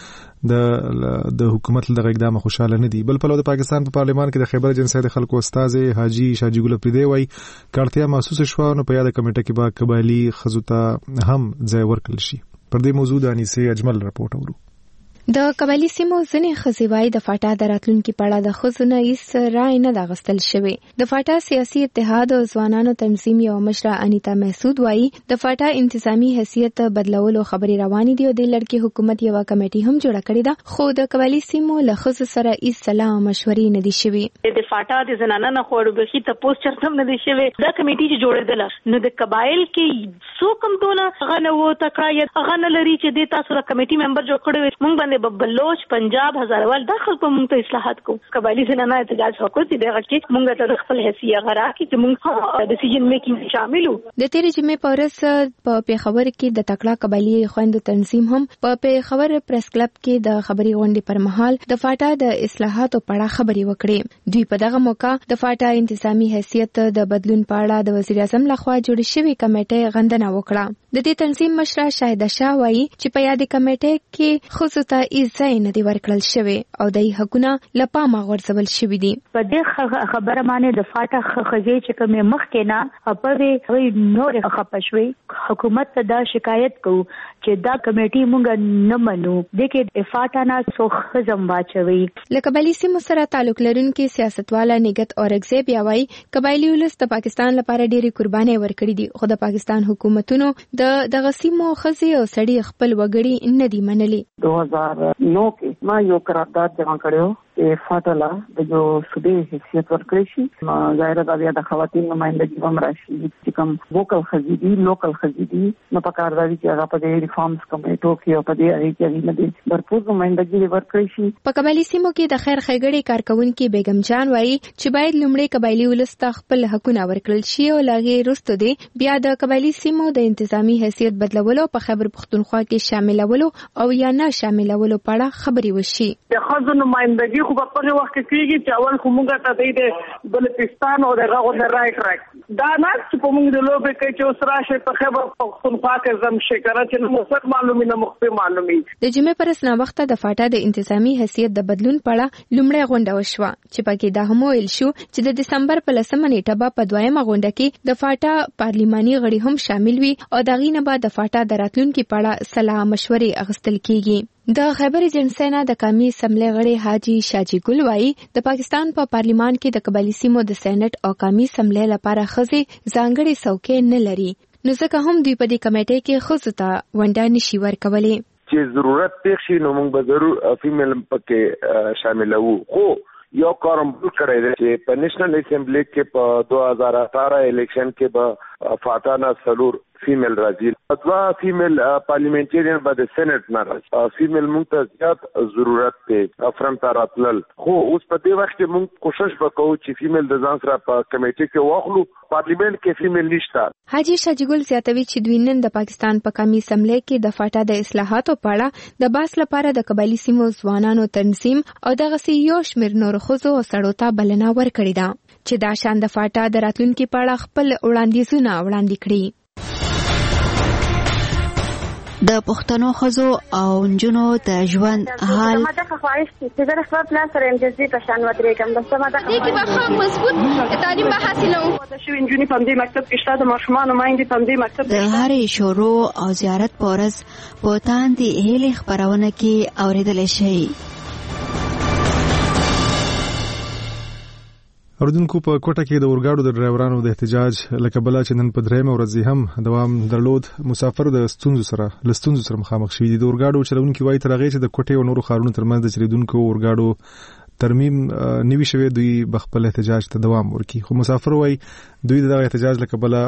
A: د د حکومت له اقدام خوشاله نه دي. بل په لور د پاکستان په پارلمان کې د خیبر جنسي د خلکو استاد حاجی شاجی ګل پردی وایي کارتیا محسوس شو نو په یاد کمیټه کې به قبایلی خزو ته هم ځای ورکړل شي. پر دې موضوع د انیسه اجمل رپورټ اورو.
H: د قبایلی سیمو ځینې ښځې وایي د فاټا د راتلونکي په اړه د ښځو نه هیڅ رای نه ده اخیستل شوې. د فاټا سیاسي اتحاد او ځوانانو تنظیم یوه مشره انیتا محسود وایي د فاټا انتظامی حیثیت بدلولو خبرې روانې دي او د لړ کې حکومت یوه کمیټي هم جوړه کړې ده خو د قبایلی سیمو له ښځو سره هیڅ صلاح او مشورې نه دي شوې.
F: د فاټا د زنانه نه خوړوبخي ته پوسټ چرته نه دي شوې. دا کمیټي چې جوړېدله نو د قبایل کې څو کم دونه هغه نه وو تکړه هغه نه لري چې د تاسو را کمیټي ممبر جوړ کړو موږ باندې بلوچ پنجاب هزاروال داخل په موږ ته اصلاحات کو قبایلی زنانه احتجاج وکړ چې دغه کې موږ ته خپل حیثیت غرا کې چې موږ ډیسیژن میکینګ شامل وو.
H: د تیرې جمعې په ورځ په پیښور کې د تکړه قبایلی خويندو تنظیم هم په پیښور پریس کلب کې د خبري غونډې پر مهال د فاټا د اصلاحاتو په اړه خبري وکړې. دوی په دغه موقع د فاټا انتظامی حیثیت د بدلون په اړه د وزیر اعظم لخوا جوړ شوی کمیټې غندنه وکړه. د دې تنظیم مشره شاهده شاه وایي چې په یاد کمیټې کې خصوصا ته نه دی ورکړل شوی او د حقونه لپاره غورځول شوی دي.
R: په دې خبره باندې د فاټا خځې چې کومه مخ کې نه په وی نور خپشوي حکومت ته دا شکایت کوو چې دا کمیټي مونږ نه منو د کې فاټا نه سو خزم واچوي.
H: لکه قبایلی سیمو سره تعلق لرونکي سیاستواله نګت اورګزی بیا وایي قبایلی ولس د پاکستان لپاره ډېری قرباني ورکړي دي خو د پاکستان حکومتونو د دغه سیمو خځې او سړي خپل وګړي نه دي منلي.
S: دو هزار نو کې ما یو قرارداد جمع کړو فاټلا د یو صوبې حیثیت ورکړی شي. ظاهره دا بیا د خواتین نمائندګي هم راشي چې کوم ووکل خزیدي لوکل خزیدي نو په کار دی چې هغه په دې ریفارمز کمیټو کې او په دې اړه کې نه برپور نمائندګي ورکړی شي.
H: په قبایلی سیمو کې د خیر ښېګړې کارکونکو بیگم جان وایي چې باید لومړی قبایلی ولست خپل حقونه ورکړل شي او لاغي رستو دی بیا د قبایلی سیمو د انتظامی حیثیت بدلولو په خیبر پختونخوا کې شاملولو او یا نه شاملولو په اړه خبري وشي.
T: د خځو نمائندګي خو په هغه وخت کې کېږي چې اول خو موږ ته د بلوچستان او د هغه د رائټ راک دا نه چې په موږ د لوبې کې چې اوس راشه په خبر پختونخوا کې زم شکر چې نو څه معلومي نه مخفي معلومي. د جمعې پر اسنا وخت د فاټا د انتظامی حیثیت د بدلون په اړه لومړی غونډه وشوه چې پکې دا هم ویل شو چې د دسمبر په لسمه نیټه به په دویمه غونډه کې د فاټا پارلیماني غړي هم شامل وي او د غینه بعد د فاټا د راتلونکو په اړه صلاح مشورې اغوستل کیږي. د خیبر ایجنسی نه د قومي اسمبلی غړي حاجی شاجی ګل وایي د پاکستان په پا پارلیمان کې د قبایلی سیمو د سېنات او قومي اسمبلی لپاره خزي ځانګړي څوکۍ نه لري نو ځکه هم دوی په دې کمیټې کې خزو ته ونډه نشي ورکولای.
U: چې ضرورت پېښ شي نو موږ به ضرور فیمیل پکې شاملوو. خو یو کارم بل کړی دی چې په نېشنل اسمبلی کې په دو هزار اٹھارہ الیکشن کې به فاتانا سلور فیمیل راځي. دوا فیمیل پارلیمنټریان به د سېنات نه راځي. فیمیل موږ ته زیات ضرورت دی فرنٹ راتلل. خو اوس په دې وخت کې موږ کوشش وکړو چې فیمیل د ځان سره په کمیټې کې واخلو. پارلیمنت کې فیمیل نشته.
H: حاجی شاجګل زیاتوي چې دوی نن د پاکستان په قومي اسمبلی کې د فاټا د اصلاحاتو په اړه د باس لپاره د قبایلی سیمو ځوانانو تنظیم او دغه سی یو شمېر نور خزو او سړو ته بلنه ورکړې ده چې دا شان د فاټا د راتلونکو په اړه خپل وړاندیزونه وړاندې کړي.
V: د پښتنو ښځو او نجونو د ژوند حال
W: ما د خواهش چې د خپل پلان سره امجزي په شان ودرېږم د سمه د دې کې به مضبوط تعلیم به حاصلو. د شوی نجونې په دې مکتب کې شته د ماشومان مایندې په دې مکتب
V: د هرې شروع او زیارت پورز په تاندې هلي خبرونه کې اوریدل شي.
A: اوردونکو په کوټه کې د اورګاډو د ډرایورانو د احتجاج لکه بلا چې نن په درېمه ورځ هم دوام درلود مسافر د ستونزو سره لستونزو سره مخامخ شوي دي. د اورګاډو چلونکي وایي تر هغې چې د کوټې او نورو ښارونو ترمنځ د چلیدونکو اورګاډو ترمیم نوي شوی دوی بخپل احتجاج ته دوام ورکړي. خو مسافر وایي دوی دغه احتجاج لکه بلا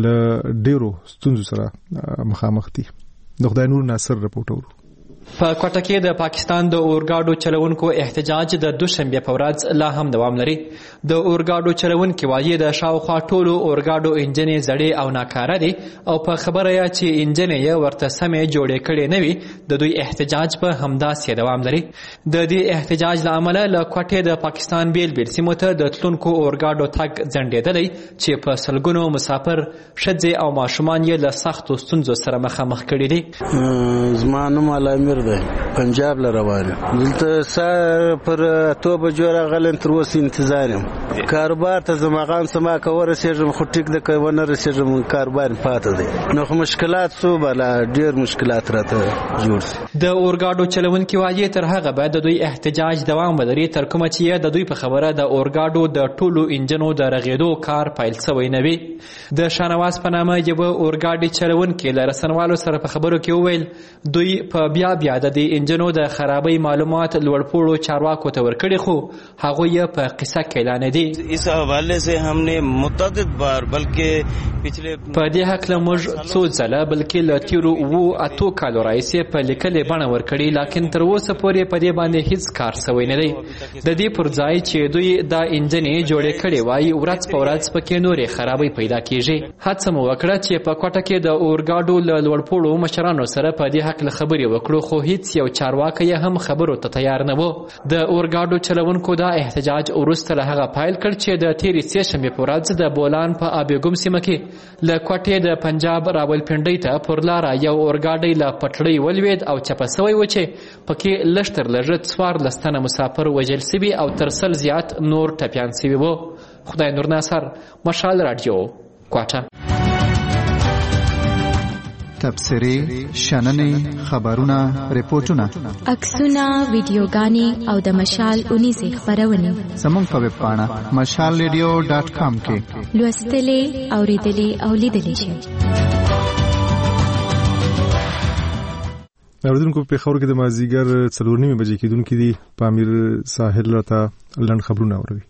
A: له ډیرو ستونزو سره مخامخ دي. د خدای نور ناصر رپورټ اورو.
X: په کوټه کې د پاکستان د اورګاډو چلونکو احتجاج د دوشنبه په ورځ لا هم دوام لري. د اورګاډو چلونکو وايي د شاوخوا ټولو اورګاډو انجنې زړې او ناکاره دي او په خبره یا چې انجنې یې ورته سمې جوړې کړې نه وي د دوی احتجاج په همداسې دوام لري. د دې احتجاج له امله له کوټې د پاکستان بیل بیل سیمو ته د تلونکو اورګاډو تګ ځنډېدلی چې په سلګونو مسافر ښځې او ماشومان یې له سختو ستونزو سره مخامخ کړي دي.
Y: زما نوم علامیر دی پنجاب ل روان دلته سار پر تو بجو راغلم تر اوس انتظار یم. کاروبار ته زماغان سما کور رسېږم خو ټیک د کوونه رسېږم کاروبار پاتې دی نو خو مشکلات سو بلا ډیر مشکلات راته جوړ شي.
X: د اورګاډو چلونکي وايي تر هغه بعد د دوی احتجاج دوام ولري تر کومه چې د دوی په خبره د اورګاډو د ټولو انجنونو د رغېدو کار پیل شوی نه وي. د شانواز په نامه یو اورګاډي چلونکي له رسنوالو سره په خبرو کې وویل دوی په بیا بیا د دې انجنونو د خرابۍ معلومات لوړپوړو چارواکو ته ورکړي خو هغوی یې په قصه کې اعلان دي.
Z: اس حوالے سے ہم نے متعدد بار بلکې پچھلے
X: په دې حق له موږ څو ځله بلکې له تیرو اوو اتو کالو راهیسې په لیکلې بڼه ورکړي لیکن تر اوسه پورې په دې باندې هیڅ کار شوی نه دی. د دې پر ځای چې دوی دا انجنې جوړې کړې وای ورځ په ورځ پکې نورې خرابۍ پیدا کیږي. هڅه مو وکړه چې په کوټه کې د اورګاډو له لوړپوړو مشرانو سره په دې حق له خبرې وکړو خو هیڅ یو چارواکی هم خبرو ته تیار نه وو. د اورګاډو چلونکو دا احتجاج وروسته له هغه پایل کړ چې د تیرې سې شنبې په ورځ د بولان په آبېګوم سیمه کې له کوټې د پنجاب راولپنډۍ ته پر لاره یو اورګاډی له پټلۍ ولوېد او چپه سوی و چې پکې لږ تر لږه څوارلس تنه مسافر وژل سوي او تر سل زیات نور ټپیان سوي وو. خدای نور ناصر مشال رادیو کوټه.
J: تبصرې شننې خبرونه ریپورتونه
H: عکسونه ویډیوګانې او د مشال اونیزې خبرونه
J: زموږ په ویب پاڼه مشال ریډیو ډاټ کام کې
H: لوستلې اوریدلې او لیدلې شئ.
A: اوریدونکو په خبرو کې د مازیګر څلور نیمه بجې کېدونکې دي پامیر ساحل راته لنډ خبرونه اوروي.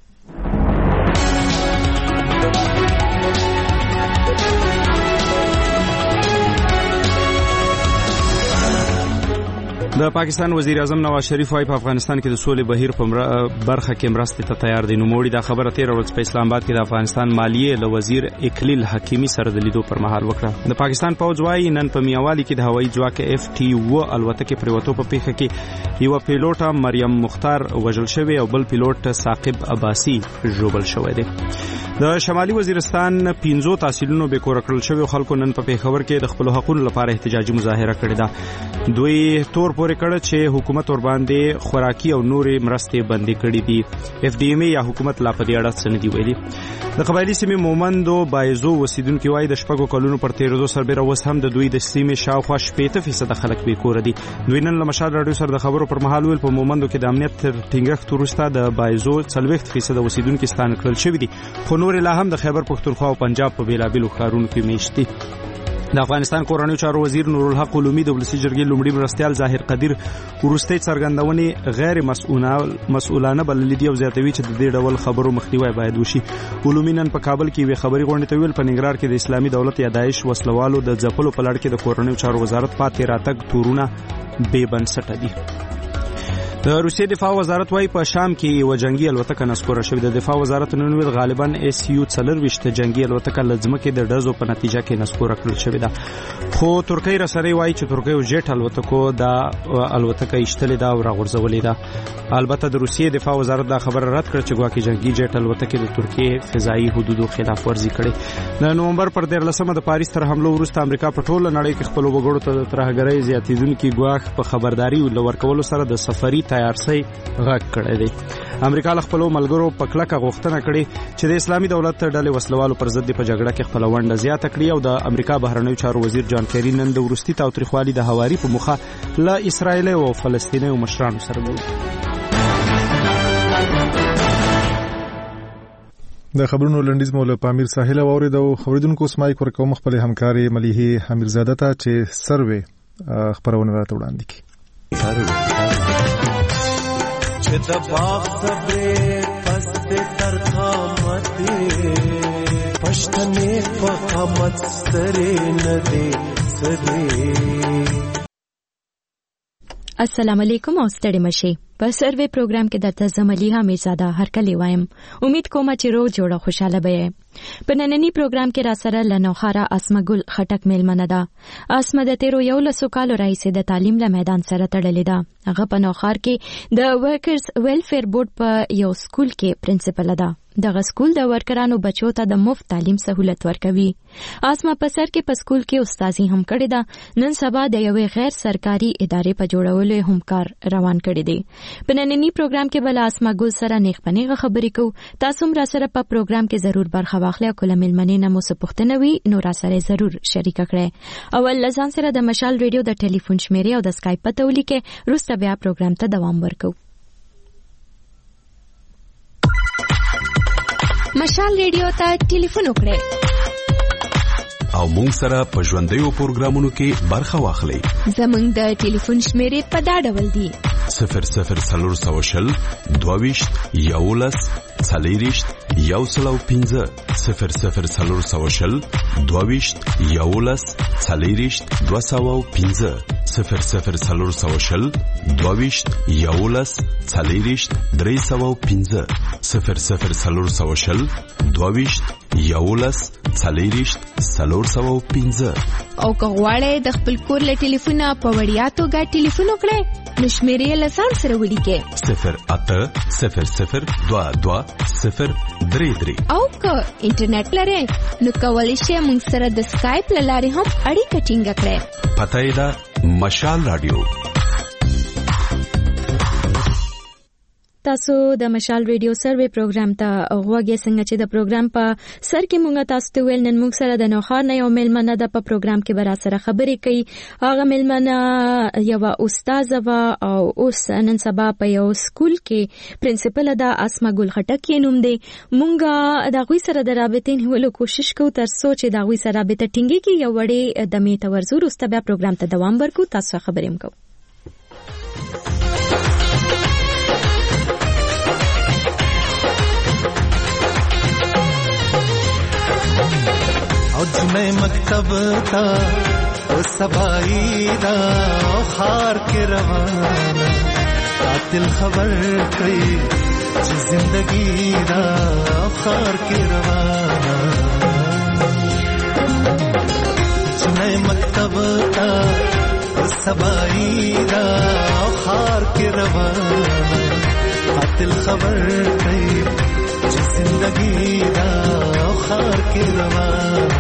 B: د پاکستان وزیر اعظم نواز شریف وايي په افغانستان کې د سولې بهیر په برخه کې مرستې ته تیار دي. نوموړي دا خبره تیر ورځ په اسلام آباد کې د افغانستان مالیې له وزیر اکلیل حکیمي سره د لیدو پر مهال وکړه. د پاکستان پوځ وايي نن په میاوالی کې د هوایي ځواک اف ټي و الوتکې پریوتو په پیښه کې یو پیلوټ مریم مختار وژل شوی او بل پیلوټ ثاقب عباسی ژوبل شوی دی. د شمالي وزیرستان پنځو تحصیلونو به کور کړل شوی خلکو نن په پیښور کې د خپل حقوقو لپاره احتجاجي مظاهره کړې ده. دوی تور پورې کړ چې حکومت ور باندې خوراکي او نورې مرستې بندي کړې دي. اف ډي ایم یا حکومت لا په دې اړه څه نه دی ویلي. د قبایلی سیمې مومندو بایزو اوسیدونکو وايي د شپږو کلونو پر تیرېدو سربېره اوس هم د دوی د سیمې شاوخوا شپېته فیصده خلک بې کوره دي. دوی نن له مشال راډیو سره د خبرو پر مهال ویل په مومندو کې د امنیت تر ټینګښت وروسته د بایزو څلوېښت فیصده اوسیدونکو ستانه کړل شوي دي، خو نور لا هم د خیبر پښتونخوا او پنجاب په بیلابیلو ښارونو کې میشت دي. د افغانستان کورنیو چارو وزیر نورالحق علومي د ولسي جرګې لومړي مرستیال ظاهر قدیر وروستۍ څرګندونې غیر مسؤلانه بللې دي او زیاتوي چې د دې ډول خبرو مخنیوی باید وشي. علومي نن په کابل کې یوې خبري غونډې ته ویل په ننګرهار کې د اسلامي دولت یا داعش وسلوالو د ځپلو په لړ کې د کورنیو چارو وزارت پاتې راتګ تورونه بې بنسټه دي. د روسیې دفاع وزارت وايي په شام کې یو جنگي الوتکه نسکوره شوې ده. د دفاع وزارت نن ویل غالبا اس یو څلرويشت جنگي الوتکه لزمکه د ډزو په نتیجه کې نسکوره کړل شوې ده. خو ترکیه رسنۍ وايي چې ترکیه جټ الوتکو د الوتکه ایشتلې ده او راغورځولې ده. البته د روسیې دفاع وزارت دا خبره رد کړه چې ګواکې جنگي جټ الوتکه د ترکیه فضایي حدودو خلاف ورزي کړې. د نومبر پر دیارلسمه د پاریس تر حمله وروسته امریکا په ټوله نړۍ کې خپل وګړو ته د ترهګرۍ زیاتیدونکو ګواښ په خبرداري ورکولو سره د سفري تیارسي غږ کړی دی. امریکا له خپلو ملګرو په کلکه غوښتنه کړې چې د اسلامي دولت ډلې وسلوالو پر ضد په جګړه کې خپل ونډه زیاته کړي او د امریکا بهرنیو چارو وزیر جان کیری نن د وروستي تاوتریخوالي د هواري په مخه له اسرایل او فلسطینیو مشرانو سره وکړي.
A: د خبرونو لنډیز مو له پامیر ساحل اوریدو. خبریدونکو سمای کور کوم خپل همکاري مليحه حمیرزاده ته چې سروي خبرونه راته وړاندې کړي.
C: چې د باغ صبرې پسته تر قامت پښتنې په قامت سترې نه دي سدي.
H: السلام علیکم او ستړي مشي. په سروي پروګرام کې درته زمليها میزاده هر کلی وایم. امید کوم چې روز جوړه خوشاله به. په نننی پروګرام کې را سره لنوخاره اسمګل خټک میلمنه ده. اسمه د تیرو یو لسو کالو راځي د تعلیم له میدان سره تړلې ده. هغه په نوخار کې د ورکرز ویلفیر بورډ په یو سکول کې پرنسپل ده. دغه سکول د ورکرانو بچو ته د مفت تعلیم سہولت ورکوي. اسمه په سر کې په سکول کې استادي هم کړې ده. نن سبا د یوې غیر سرکاري ادارې په جوړولو هم کار روان کړی دی. په نننی پروګرام کې بل اسمه ګل سره نیخپنیغه خبرې کوو. تاسو هم را سره په پروګرام کې ضرور برخه واخلئ او کله ملمنې نه مو څه پوښتنه وي نو را سره ضرور شریک کړئ. اول لزان سره د مشال ریډیو د ټلیفون شمیرې او د اسکایپ پته ولیکئ. وروسته بیا پروګرام ته دوام ورکوو. مشال ریډیو ته ټلیفون وکړئ
D: او مونږ سره په ژوندیو پروګرامونو کې برخه واخلئ.
H: زمونږ د ټلیفون شمیرې په دا ډول دي:
D: صفر صفر څلور سوه شل دوهویشت یولس څلېرویشت یو سل او پنځه صفر صفر څلور سوه شل دوهویشت یولس څلېرویشت دوه سوه او پنځه صفر صفر څلور سوه شل دوهویشت یولس څلېرویشت درې سوه او پنځه صفر صفر څلور سوه شل دوهویشت یولس څلېرویشت څلور سوه او پنځه.
H: او که غواړئ د خپل کور له ټلیفونه په وړیا توګه ټلیفون وکړئ نو شمیرې له ځان سره ولیکئ:
D: صفر اته صفر صفر دوه دوه صفر درې درې.
H: او که انټرنیټ لرئ نو کولی شئ موږ سره د سکایپ له لارې هم اړیکه ټینګه کړئ.
D: پته یې ده مشال رادیو.
H: تاسو د مشال ریډیو سروې پروګرام ته غوږی څنګه چې د پروګرام په سر کې مونږ تاسو ته ویل نن مونږ سره د نوخار نه یو میلمنه د په پروګرام کې برا سره خبرې کوي. هغه میلمنه یو استاد و او اوس نن سبا په یو سکول کې پرنسپل ده اسما ګل خټک نوم دی. مونږ د غوي سره د رابطې نیولو کوشش کوو تر څو چې د غوي سره رابطه ټینګي کې یو وړي د می تورزو وروسته بیا پروګرام ته دوام ورکو. تاسو خبرې مکو.
C: आज मैं मकतब था वो सबाई दा खार के रवाना कातिल खबर कई जिंदगी दा खार के रवाना मैं मकतब था वो सबाई दा खार के रवाना कातिल खबर कई जिंदगी दा खार के रवाना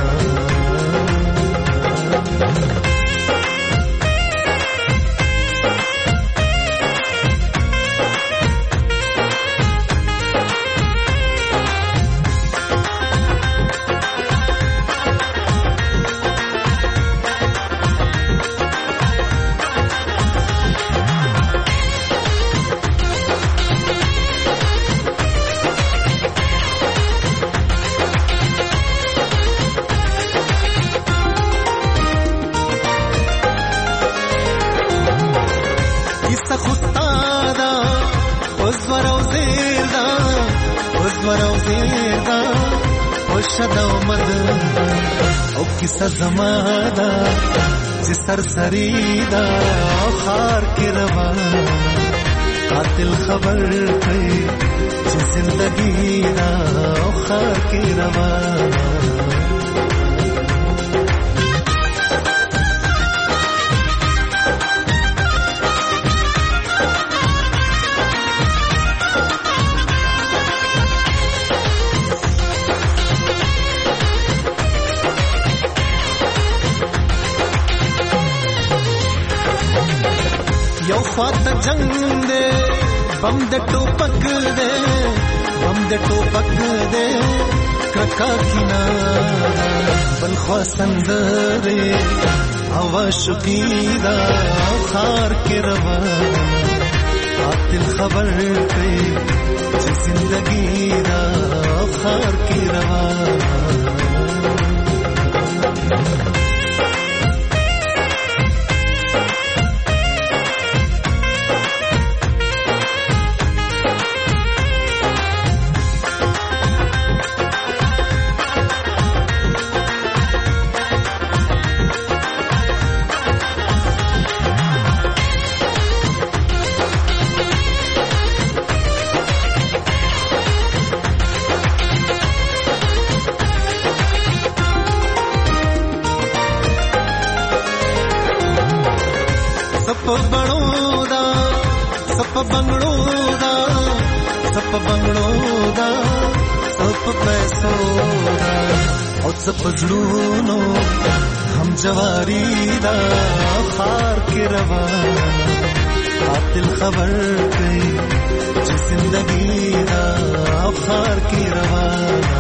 C: किसा जमाना जिस सरसरीदा खार के रवाना कातिल खबर कई जिंदगी दा खार के रवाना ख्वात जंग दे बम दे टोपक दे बम दे टोपक दे क्रका किनारा बल ख्वासंदरे हवा शुकीदा खार के रवाना कातिल खबर पे जिंदगी दा खार के रवाना पजलूनो हम जवारी दा खार के रवाना कातिल खबर कई जिंदगी दा खार के रवाना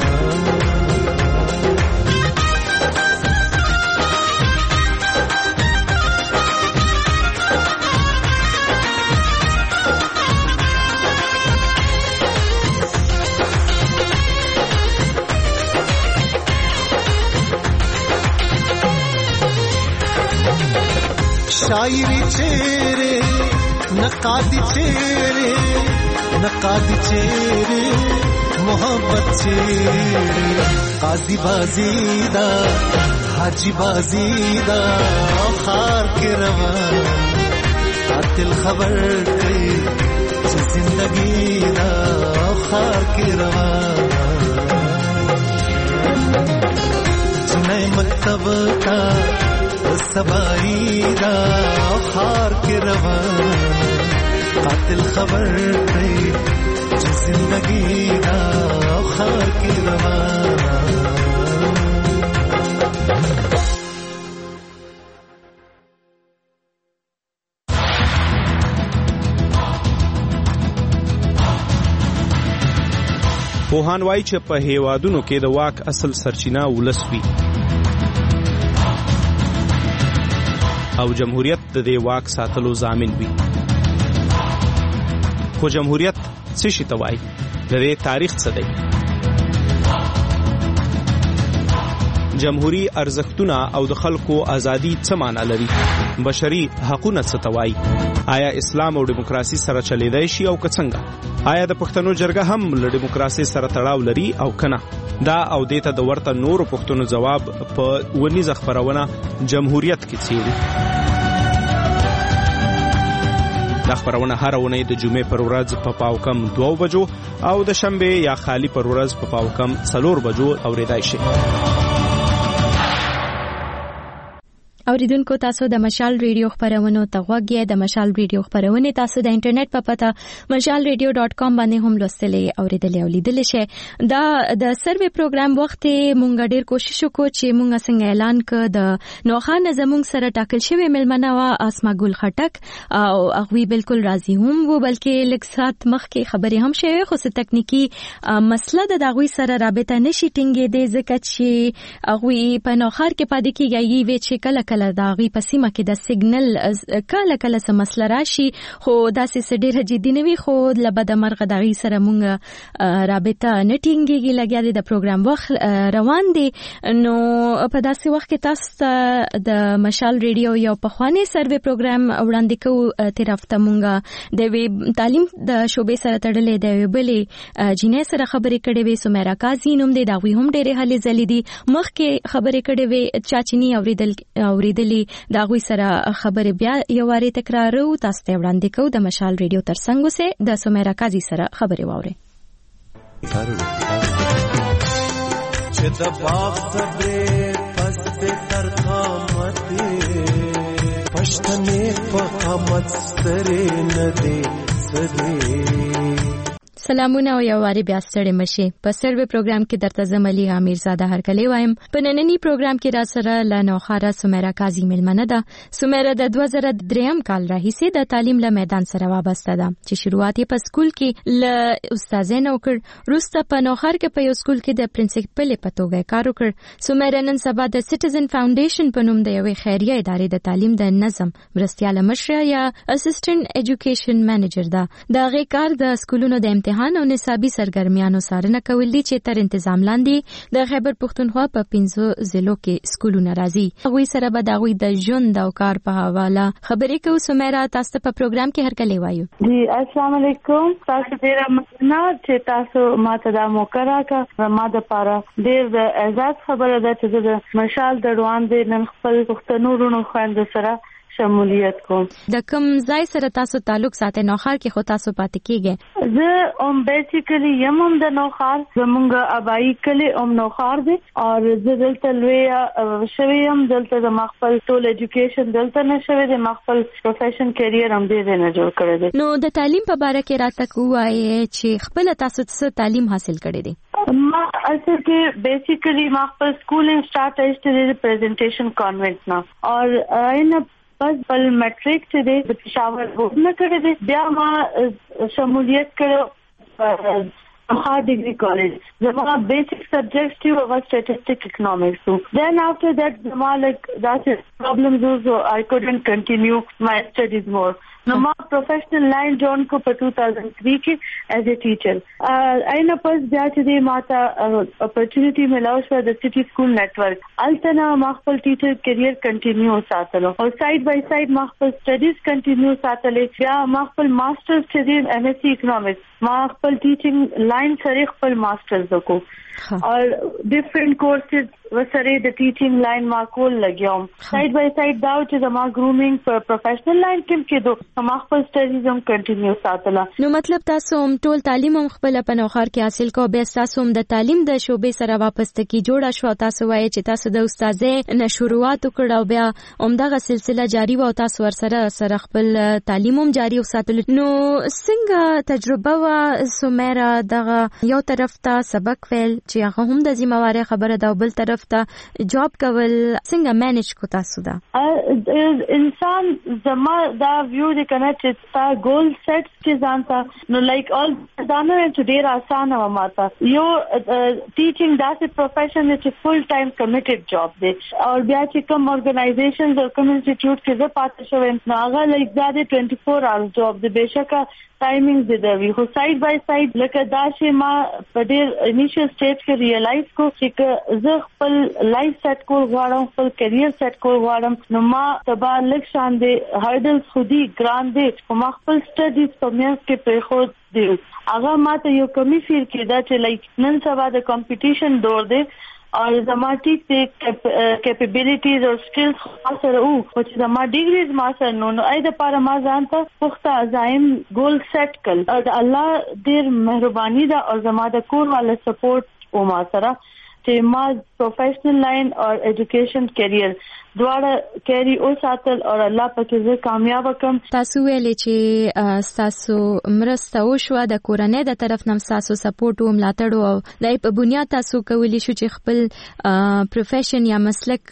C: शायरी चेहरे नकादी चेहरे नकादी चेहरे मोहब्बत चेहरे काजी बाजीदा हाजी बाजीदा खार के रवाना कातिल खबर कई जिंदगी दा खार के रवाना जिन्हें मकतब का सबाई दा खार के रवाना कातिल खबर कई जिंदगी दा खार के रवाना
B: پوهان وایي چې په هیوادونو کې د واک اصل سرچینه ولس وي او جمهوریت د دې واک ساتلو ضامن وي. خو جمهوریت څه شي ته وایي؟ د دې تاریخ څه دی؟ جمهوری ارزښتونه او د خلکو ازادي څه معنا لري؟ بشري حقوقونه څه ته وایي؟ آیا اسلام او دیموکراسي سره چلیدای شي او که څنګه؟ آیا د پښتنو جرګه هم له دیموکراسي سره تړاو لري او کنه؟ دا او دیته د ورته نورو پښتنو جواب په ونیزه خبرونه جمهوریت کې څیړي. دا خبرونه هر ونه د جمعې پر ورځ په پاو کم دوه بجو او د شنبه یا خالی پر ورځ په پاو کم څلور بجو اوریدای شي.
H: اوریدونکو تاسو د مشال ریډیو خبرونو ته غوږ یې. د مشال ریډیو خبرونه تاسو د انټرنیټ په پته مشال ریډیو ډاټ کام باندې هم لوستلې اوریدلې او لیدلې شئ. دا د سروې پروګرام وخت مونږ ډېر کوشش وکړو چې مونږ څنګه اعلان ک د نوخانه زمونږ سره ټاکل شوی ملمنه وا اسما ګل خټک او هغه بالکل راضي هم وو، بلکې لږ سات مخکې خبرې هم شوی خو څه تکنیکی مسله د دغوی سره رابطه نشي ټینګېدې ځکه چې هغه په نوخار کې پاتې کیږي وی چې کله کله دا غي پسیمه کې د سیګنل کله کله سم مسله راشي خو دا سې ډېر جدي نه وي خو لبد مرغه د غي سره مونږ رابطه نه ټینګيږي لګیا د پروګرام وخت روان دي. نو په داسې وخت کې تاسو د مشال ریډیو یو په خواني سروې پروګرام وړاندې کوو. تیر هفته مونږ د تعلیم د شوبې سره تړلې د بلې جنې سره خبرې کړې وې. سمیرا قاضي نوم دی، دا وی هم ډېرې هلې ځلې دي مخکې خبرې کړې وې. چاچنی اوریدل اوریدلې دا غوي سره خبرې بیا یو واری تکرارو. تاسو ته وړاندې کوو د مشال ریډیو ترڅنګ سه د سمیرا قاضي سره خبرې واوري.
C: چې د باغ صبرې پسته تر قامته پښتنې په قامت سره نه دي سدي.
H: سلامونه او یو واری بیا ستړي مشي. په سروې پروګرام کې درته زملي امیر زاده هرکلی وایم. په نننی پروګرام کې را سره لنوخاره سمیرا قاضي ملمنه ده. سمیرا د دوه زره درې کال راهیسې د تعلیم له میدان سره وابسته ده چې شروعات یې په سکول کې ل استادانو وکړ. روسته په نوخار کې په یو سکول کې د پرنسپل په توګه کار وکړ. سمیرا نن سبا د سټیزن فاونډیشن په نوم د یوې خیریه ادارې د تعلیم د نظم مرستياله مشره یا اسسټنټ ایجوکیشن منیجر ده. دا غي کار د سکولونو د امتحان او نصابي سرګرمیانو څارنه کول دي چې تر تنظیم لاندې د خیبر پښتونخوا په پنځو ضلعو کې سکولونه راځي. هغه سره به دا غوي د ژوند او کار په حواله خبرې کوو. سمیرا تاسو په پروګرام کې هرکلی وایو.
E: جی السلام علیکم. تاسو ډیر مننه چې تاسو ماته دا موقع راکړه. ما د پاره ډیر د اعزاز خبره ده چې د مشال د روان دي نن خپل پښتنو رونو خويند سره شمولیت کوم. د کوم ځای سره تاسو تعلق ساتي؟ نوخار کې خو تاسو پاتې کیږئ. زه ام بیسیکلی یم هم د نوخار، زمونږ ابای کلی ام نوخار دی او زه دلته لوی شوی یم. دلته د خپل ټول ایجوکیشن دلته نشوي، د خپل پروفیشن کیریر هم دې نه جوړ کړی دی. نو د تعلیم په اړه کې راته کوی چې خپل تاسو څه تعلیم حاصل کړی دی؟ ما اصل کې بیسیکلی ما خپل سکولینګ سٹارټ ایسټ دی پریزنټیشن کانوینټ نه اور اینه بس بل میټریک چې دی د پېښور بورډ نه کړی دی. بیا ما شمولیت کړو هغه ډیګري کالج. زما بیسیک سبجیکټس چې هغه سټیټسټک اکونومکس وو. دین افټر دیٹ زما لایک داس پرابلمز وو. آی کوډنټ کنټینیو مای سټډیز مور. نو ما پروفیشنل لاین جوړ کو په two thousand three کې ایز ا ټیچر. اینه پس بیا چې دی ماته اپورچونټی ملاو شو د سټي سکول نیټورک. التنا ما خپل ټیچر کیریر کنټینیو ساتلو او ساید بای ساید ما خپل سټډیز کنټینیو ساتلې. بیا ما خپل ماسترز چې دی ایم ایس سی اکونومکس ما خپل ټیچینګ لاین سره خپل ماسترز وکړو اور ډیفرنٹ کورسز وسره د ټیچینګ لاین ما کول لګیوم. ساید بای ساید دا چې زما ګرومینګ په پروفیشنل لاین کې کېدو ما خپل سټډیز هم کنټینیو ساتله. نو مطلب تاسو هم ټول تعلیم هم خپل په نوخار کې حاصل کو. بیا تاسو هم د تعلیم د شوبې سره واپس تکي جوړه شو. تاسو وایي چې تاسو د استادې نه شروعات وکړو بیا همدغه سلسله جاری و او تاسو ورسره سره خپل تعلیم هم جاری وساتل. نو څنګه تجربه وا سمیرا دغه یو طرف ته سبق ویل چې هغه هم د ذمہواری خبره ده او بل طرف
H: طرف ته جاب کول څنګه مینج کو تاسو دا
E: انسان زما دا ویو دې کنه چې تا ګول سیټ چې ځانته نو لایک اول دانه چې ډیر آسان و ماته یو ټیچینګ داسې پروفیشن چې فل ټایم کمیټډ جاب دی او بیا چې کوم اورګنایزیشنز او کوم انسټیټیوټ کې زه پاتې شوم نو هغه لایک دا د ټوئنټي فور آورز جاب دی بهشکه ټایمینګ دې دی خو سایډ بای سایډ لکه دا چې ما په ډېر انیشل سټیج کې ریلایز کو چې زه خپل لایف سیټ کول غواړم خپل کیریئر سیټ کول غواړم نو ما تبا لک شان دې هارډلز خودي ګران دې او ما خپل سټډیز په میانس کې پرې خو دی هغه ماته یو کمی فیل کېدا چې لایک نن سبا د کمپټیشن دور دی او زما ټیک ته کیپیبلیټیز او سکلز سره او چې زما ډیګریز ما سره نو نو اې د پاره ما ځان ته پخته عزایم ګول سیټ کړ او د الله ډېر مهرباني ده او زما د کور والا سپورټ او ما سره چې ما پروفیشنل لاین او ایجوکیشن کیریئر دواړه کیری او ساتل او الله پکې زه کامیاب کم
H: تاسو ویلې چې تاسو مرسته وشو د کورنۍ د طرف نم تاسو سپورټ او ملاتړ او د په بنیاد تاسو کولی شو چې خپل پروفیشن یا مسلک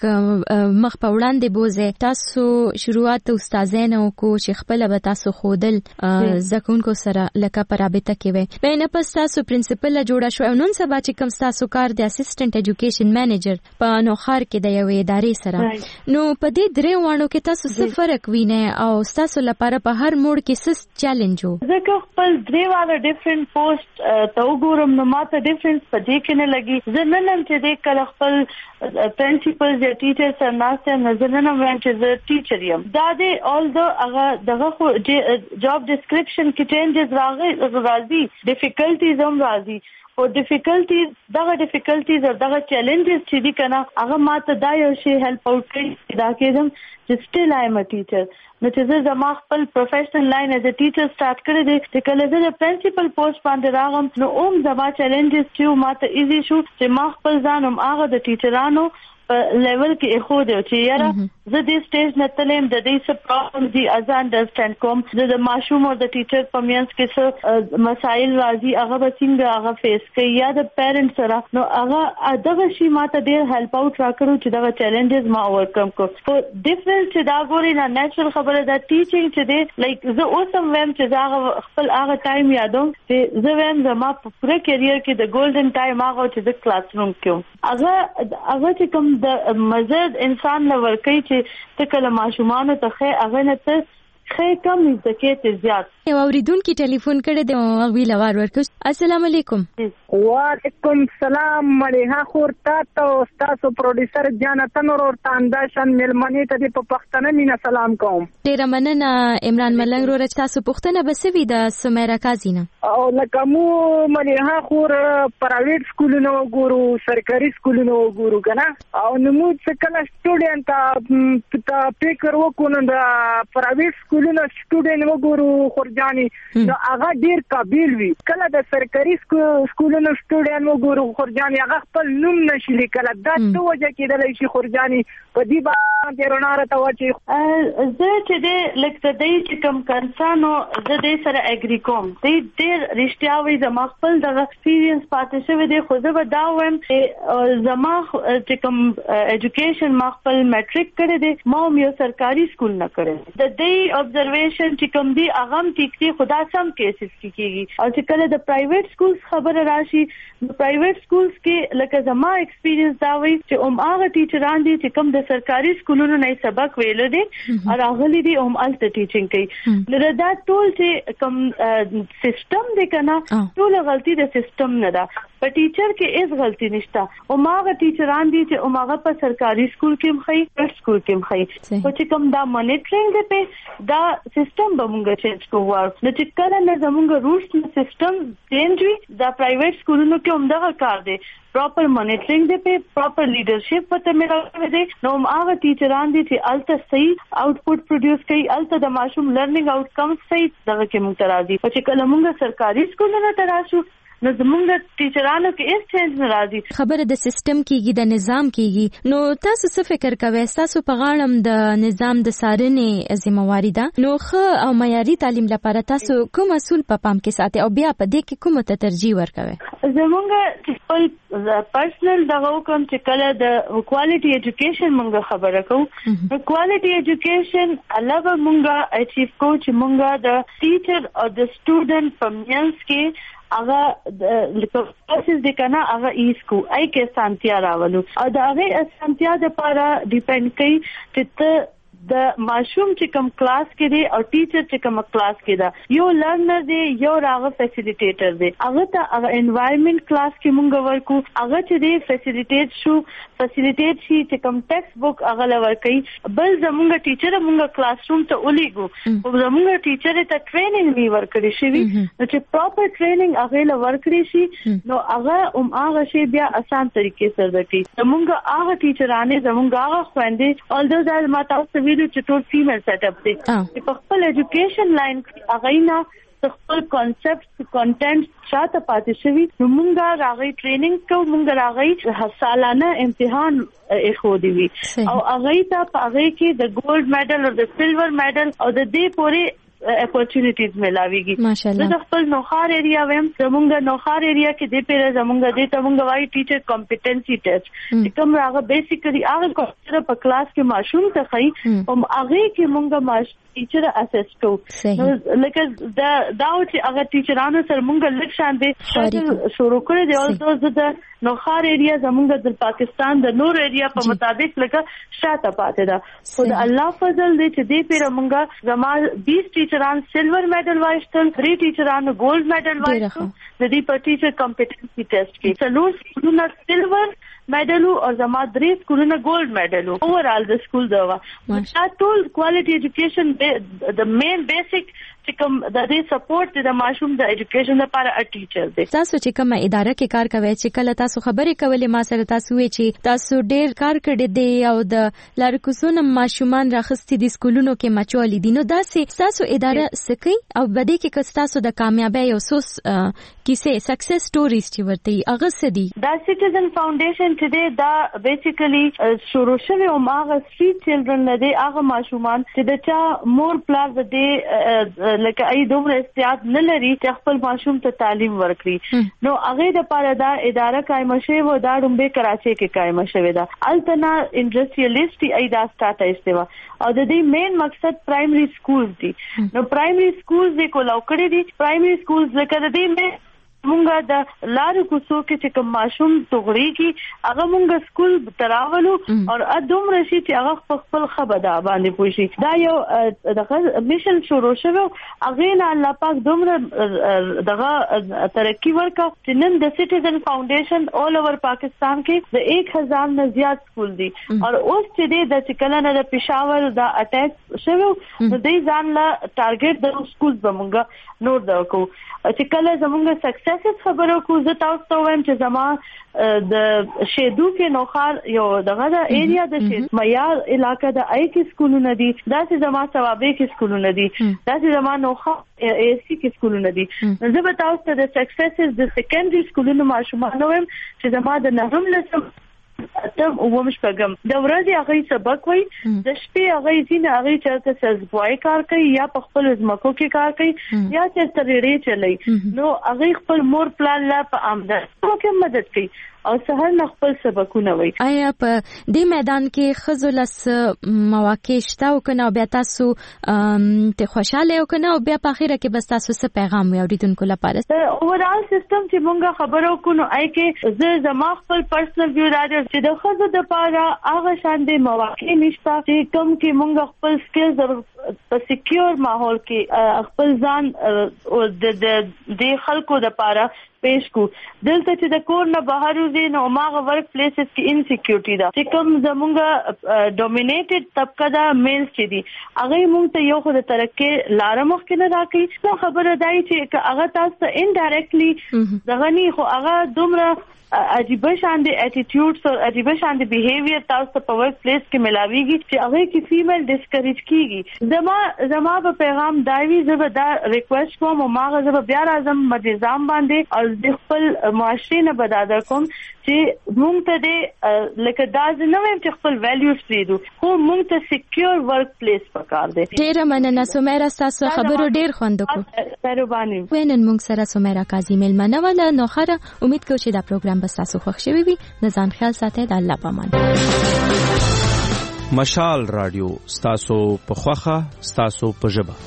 H: مخ په وړاندې بوزه تاسو شروعات استادانو کو چې خپل به تاسو خودل زکونکو سره لکه پرابطه کوي بینه پس تاسو پرنسپل جوړه شو او نن سبا چې کوم تاسو کار د اسسټنټ ایجوکیشن مینیجر په نوخار کې د یوې ادارې سره نو په دې درې وانو کې تاسو څه فرق وینئ او تاسو لپاره په هر موډ کې څه چیلنج وو
E: زه خپل درې والا ډیفرنٹ پوسټ ته وګورم نو ماته ډیفرنس په دې کې نه لګي زه نن هم چې دې کله خپل پرنسپل یا ټیچر سره ناسته نه زه نن هم چې زه ټیچر یم دا دې اول د هغه دغه جاب ډیسکرپشن کې چینجز راغلي راځي ډیفیکلټیز هم راځي او ډیفیکلټیز دغه ډیفیکلټیز او دغه چیلنجز چې دي کنه هغه ماته دا یو شی هیلپ اوټ کوي دا کېدم چې سټیل آی ایم ا ټیچر نو چې زه زما خپل پروفیشنل لاین از ا ټیچر سٹارټ کړی دی چې کله زه د پرنسپل پوسټ باندې راغم نو اوم زما چیلنجز چې ماته ایزی شو چې ما خپل ځان هم هغه د ټیچرانو لیول کې خو دی چې یاره زه دې سټیج نه تلم د دې څه پرابلم دي از انډرسټاند کوم زه د ماشوم او د ټیچر په میانس کې څه مسایل راځي هغه به څنګه هغه فیس کوي یا د پیرنټ سره نو هغه دغه شی ماته ډېر هیلپ اوټ راکړو چې دغه چیلنجز ما اوورکم کو خو ډیفرنس چې دا ګوري نه نیچرل خبره ده ټیچینګ چې دی لایک زه اوس هم ویم چې دا خپل هغه ټایم یادوم چې زه ویم زما په پوره کیریئر کې د ګولډن ټایم هغه چې د کلاس روم کې هغه هغه چې کوم د مزد انسان لور کوي چې ته کله ماشومان ته خې هغه نه ته خې کم زکات زیات
H: یو اوریدونکو ټلیفون کړی دی او وی لوار ورکو السلام علیکم
T: وعلیکم السلام مړه خور تاسو تاسو پروډوسر جانتن اور تانداشن ملمنی ته په پښتنه مینا سلام کوم
H: ډیر مننه عمران ملنګ ور تاسو پښتنه بسوي د سمیرا کازینا
T: او لکه مو مړه خور پرایویټ سکولونو ګورو سرکاري سکولونو ګورو کنه او نو څه کله سټوډنټ ته فکر وکونو د پرایویټ سکولونو سټوډنټ وګورو خورجاني نو هغه ډیر قابل وي کله د سرکاري سکولونو سټوډنټ وګورو خورجاني هغه خپل نوم نشي لیکل دا څه وجه کېدل شي خورجاني په دې باندې روناره ته وچی
E: زه چې دې لکه دې چې کوم کنسانو زه دې سره اګری کوم دې ډیر رښتیا وي زما خپل د ایکسپیرینس پاتې شوی دی خو زه به دا وایم چې زما چې کوم ایجوکیشن ما خپل میټریک کړی دی ما یو سرکاري سکول نه کړی د دې ابزرویشن چې کوم دی هغه ټیک دی خدا سم کیسز کې کیږي او چې کله د پرایویټ سکولز خبره راشي د پرایویټ سکولز کې لکه زما ایکسپیرینس دا وایي چې هم هغه ټیچران دي چې کوم د سرکاري سکولونو نه سبق ویلو دي او راغلي دي هم الته ټیچینګ کوي نو دا ټول چې کوم سیستم دی کنه ټول غلطي د سیستم نه ده په ټیچر کې هیڅ غلطي نشته او هغه ټیچران دي چې هغه په سرکاري سکول کې مخې پرایویټ سکول کې مخې او چې کوم دا مانیټرینګ دی په دا سیستم به موږ چینج کوو نو چې کله نه زموږ روټس نو سیستم چینج وي دا پرایویټ سکولونو کې هم دا کار دی پراپر مانیټرینګ دی په پراپر لیډرشپ پته ملګری دی نو هغه ټیچران دي چې الته صحیح آوټپوټ پروډوس کوي الته د ماشوم لرنینګ آوټکم صحیح دغه کې موږ راځي چې کله موږ سرکاري سکولونو ته راشو نو زمونږ ټیچرانو کې هیڅ چینج نه راځي.
H: خبره د سیستم کېږي د نظام کېږي. نو تاسو څه فکر کوئ؟ تاسو په غاړم د نظام د څارنې ذمہواری ده. نو ښه او معیاري تعلیم لپاره تاسو کوم اصول په پام کې ساتئ او بیا په دې کې کومه ته ترجیح ورکوئ؟
E: زمونږ خپل پرسنل دغه کوم چې کله د کوالټي ایجوکیشن مونږ خبره کوو. کوالټي ایجوکیشن علاوه مونږ اچیو کوو چې مونږ د ټیچر او د سټوډنټ په منځ کې هغه لکه د کنه هغه ایسکو آی کې سانتیا راولو او دا هغه سانتیا د لپاره ډیپند کوي چې د ماشوم چې کوم کلاس کې دی او ټیچر چې کوم کلاس کې دی یو لرنر دی یو راغه فیسیلیټیټر دی. هغه ته هغه انوایرنمنت کلاس کې مونږ ورکو هغه چې دی فیسیلیټیټ شو فیسیلیټیټ شي چې کوم ټیکسټ بک هغه لور کوي. بل زمونږ ټیچر مونږ کلاس روم ته ولېګو او زمونږ ټیچر ته ټریننګ می ورکړي شي نو چې پراپر ټریننګ هغه لور ورکړي شي نو هغه هم هغه شی بیا آسان طریقې سره دکی. زمونږ هغه ټیچرانه زمونږ هغه خويندې اولدو ځل ما تاسو ویلو چې ټول فیمیل سیټ اپ دي چې په خپل ایجوکیشن لاین هغه نه خپل کانسپټ کانټینټ شاته پاتې شوی نو مونږه راغی ټریننګ کو مونږه راغی سالانه امتحان اخو دی وی او هغه ته په هغه کې د ګولډ میډل او د سلور میډل او د دې پورې اپورچونټیز ملاويږي. زه د خپل نوخار ایریا ویم زمونږ نوخار ایریا کې د پیره زمونږ د تمونږ وای ټیچر کمپټنسي ټیسټ چې کوم راغه بیسیکلی هغه کوم په کلاس کې ماشوم ته خي او هغه کې مونږ ماش ټیچر اسس کو لکه دا دا چې هغه ټیچرانو سره مونږ لږ شان دي شروع کړی دی او زه د نوخار ایریا زمونږ د پاکستان د نور ایریا په مطابق لکه شاته پاتې ده خو د الله فضل دې چې دې پیره مونږ زما بیس ټیچران سلور میډل وایستل تھری ټیچران ګولډ میډل وایستل د دې په ټیچر کمپټنسي ټیسټ کې څلور سکولونه سلور میډل او زما درې سکولونه ګولډ میډل اوورال د سکول دا دا ټول کوالټي ایجوکیشن د مین بیسیک چې کوم د دې سپورټ د ماشوم د ایجوکیشن لپاره ا ټیچر دی.
H: تاسو چې کومه اداره کې کار کوي چې کله تاسو خبرې کولې ما سره تاسو وی چې تاسو ډېر کار کړی دی او د لارکوسونو ماشومان راخستي دي سکولونو کې مچولې دي نو داسې تاسو اداره سکی او بده کې که تاسو د کامیابی او سوس کیسه سکسس سټوریز چې ورته هغه سدي
E: دا سټیزن فاونډیشن چې دی دا بیسیکلی شروع شوی او هغه سټریټ چلډرن نه دی هغه ماشومان چې د چا مور پلار د دې لکه ای دومره استعداد نه لري چې خپل ماشوم ته تعلیم ورکړي نو هغه د پاره دا اداره قائم شوی و دا ډومبه کراچي کې قائم شوی دا التنا انډستریالیسټ ای دا سٹارټ ایستوا او د دې مین مقصد پرایمري سکولز دي نو پرایمري سکولز د کو لوکړي دي پرایمري سکولز لکه د دې مین مونږه د لارو کوڅو کې چې کوم ماشوم توغړي کې هغه مونږه سکول تراولو او ادم رشي چې هغه خپل خبره باندې پوښي دا یو دغه میشن شروع شوه هغه نه الله پاک دومره دغه ترقی ورکا چې نن د سټیزن فاونډیشن اول اوور پاکستان کې د ایک هزار نه زیات سکول دي او اوس چې د چکلانه د پېښور د اٹیک شوه د دې ځان لا ټارګټ د سکول بمونږه نور دکو چې کله زمونږه سکسس خبرو کو زه تاسو ته وایم چې زما د شیدو کې نوخار یو دغه د ایریا د شید معیار علاقې د آی کې سکولونه دي دا چې زما ثوابې کې سکولونه دي دا چې زما نوخار ای سی کې سکولونه دي زه به تاسو ته د سکسس د سیکنډري سکولونو ماشومان وایم چې زما د نهم لسم تم ومش پغم د ورځې هغه سبق وای د شپې هغه ځین هغه چرته سزبوای کار کوي یا په خپل ځمکو کې کار کوي یا چې ترېړې چلای نو هغه خپل مور پلان لا په آمدنی کې مدد کوي او سهار نه خپل سبقونه وای.
H: آیا په دې میدان کې خزلس مواقع شته او کنه بیا تاسو ته خوشاله او کنه او بیا په اخیره کې بس تاسو څه پیغام وي اوریدونکو لپاره؟
E: اوورال سیستم چې مونږه خبرو کو نو آی کې زه زما خپل پرسنل ویو راځي چې د خزو د پاره هغه شان دي مواقع نشته چې کوم کې مونږ خپل سکلز په سکیور ماحول کې خپل ځان او د د خلکو د پاره پیش کو دلته چې د کور نه بهر وځي نو ماغه ورک پلیسز کې انسیکیورټی دا چې کوم زمونږه ډومینیټډ طبقه دا میلز چې دي هغه مونږ ته یو خو د ترقی لار مخ کې نه راکې نو خبره دای چې هغه تاسو انډایرکټلی دغه نه خو هغه دومره عجیب شان دي اټیټیوډز او عجیب شان دي بیهیویر تاسو په ورک پلیس کې ملاويږي چې هغه کې فیمیل ډیسکریج کیږي. زما زما په پیغام دایوي زه به دا ریکوست کوم او ماغه زه بیا راځم مجزام باندې او د خپل معاشري نه بداده کوم چې موږ ته د لکه دا نه ویم چې خپل ویلیوز پریدو خو موږ ته سکیور ورک پلیس پکار دی.
H: ډیر مننه سمیرا تاسو خبرو ډیر خوند وکړو.
E: مهرباني.
H: وینن موږ سره سمیرا قاضی ملمنه ولا نو خره امید کوم چې دا پروګرام به تاسو خوښ شوي وي. نزان خیال ساتئ د الله پامان.
B: مشال رادیو ستاسو په خوخه ستاسو په ژبه.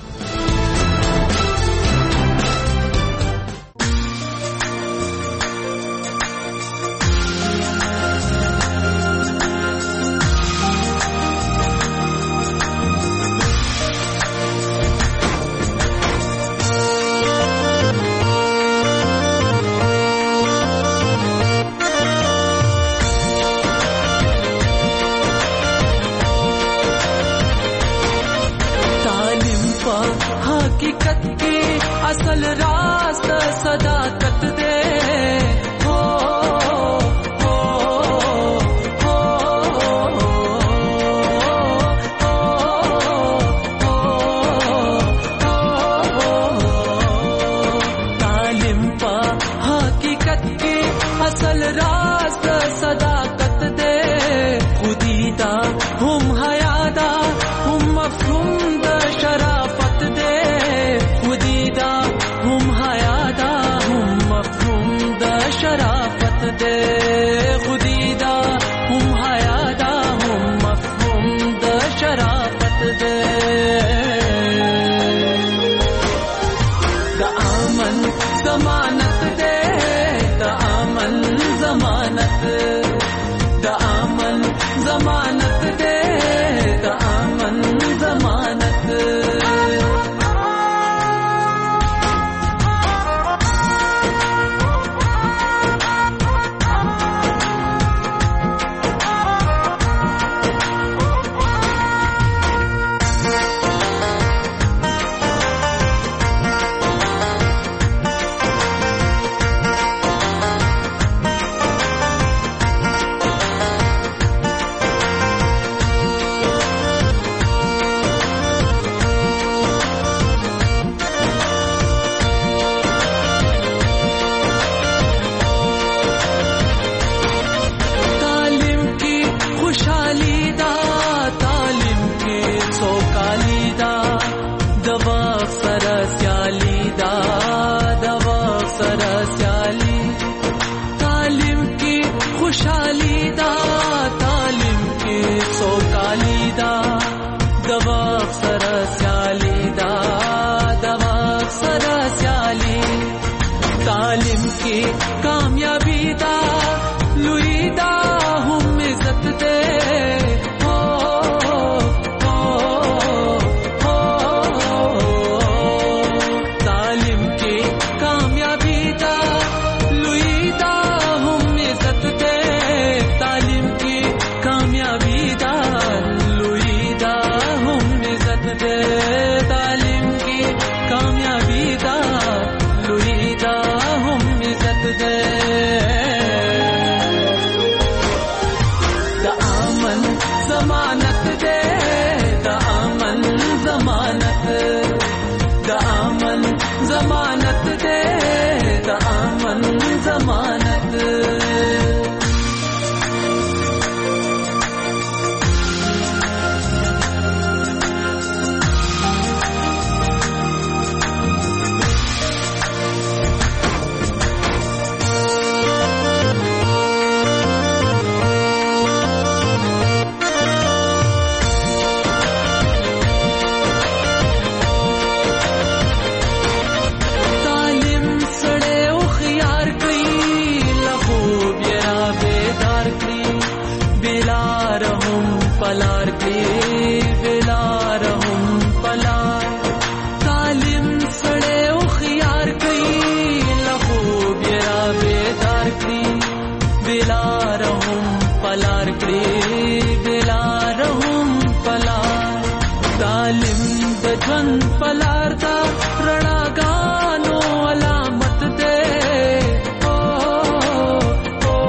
G: रणागानो अलामत दे ओ, ओ,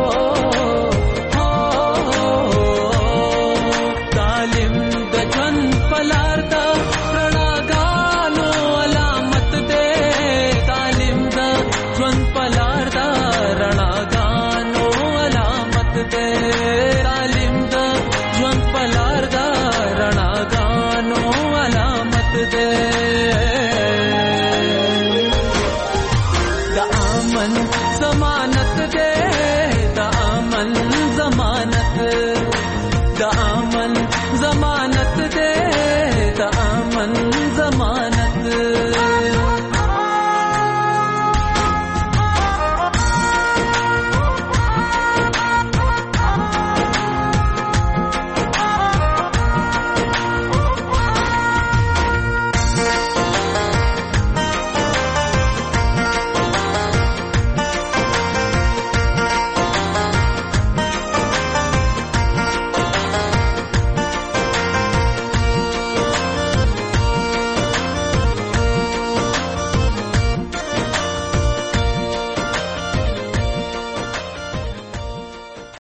C: तेरे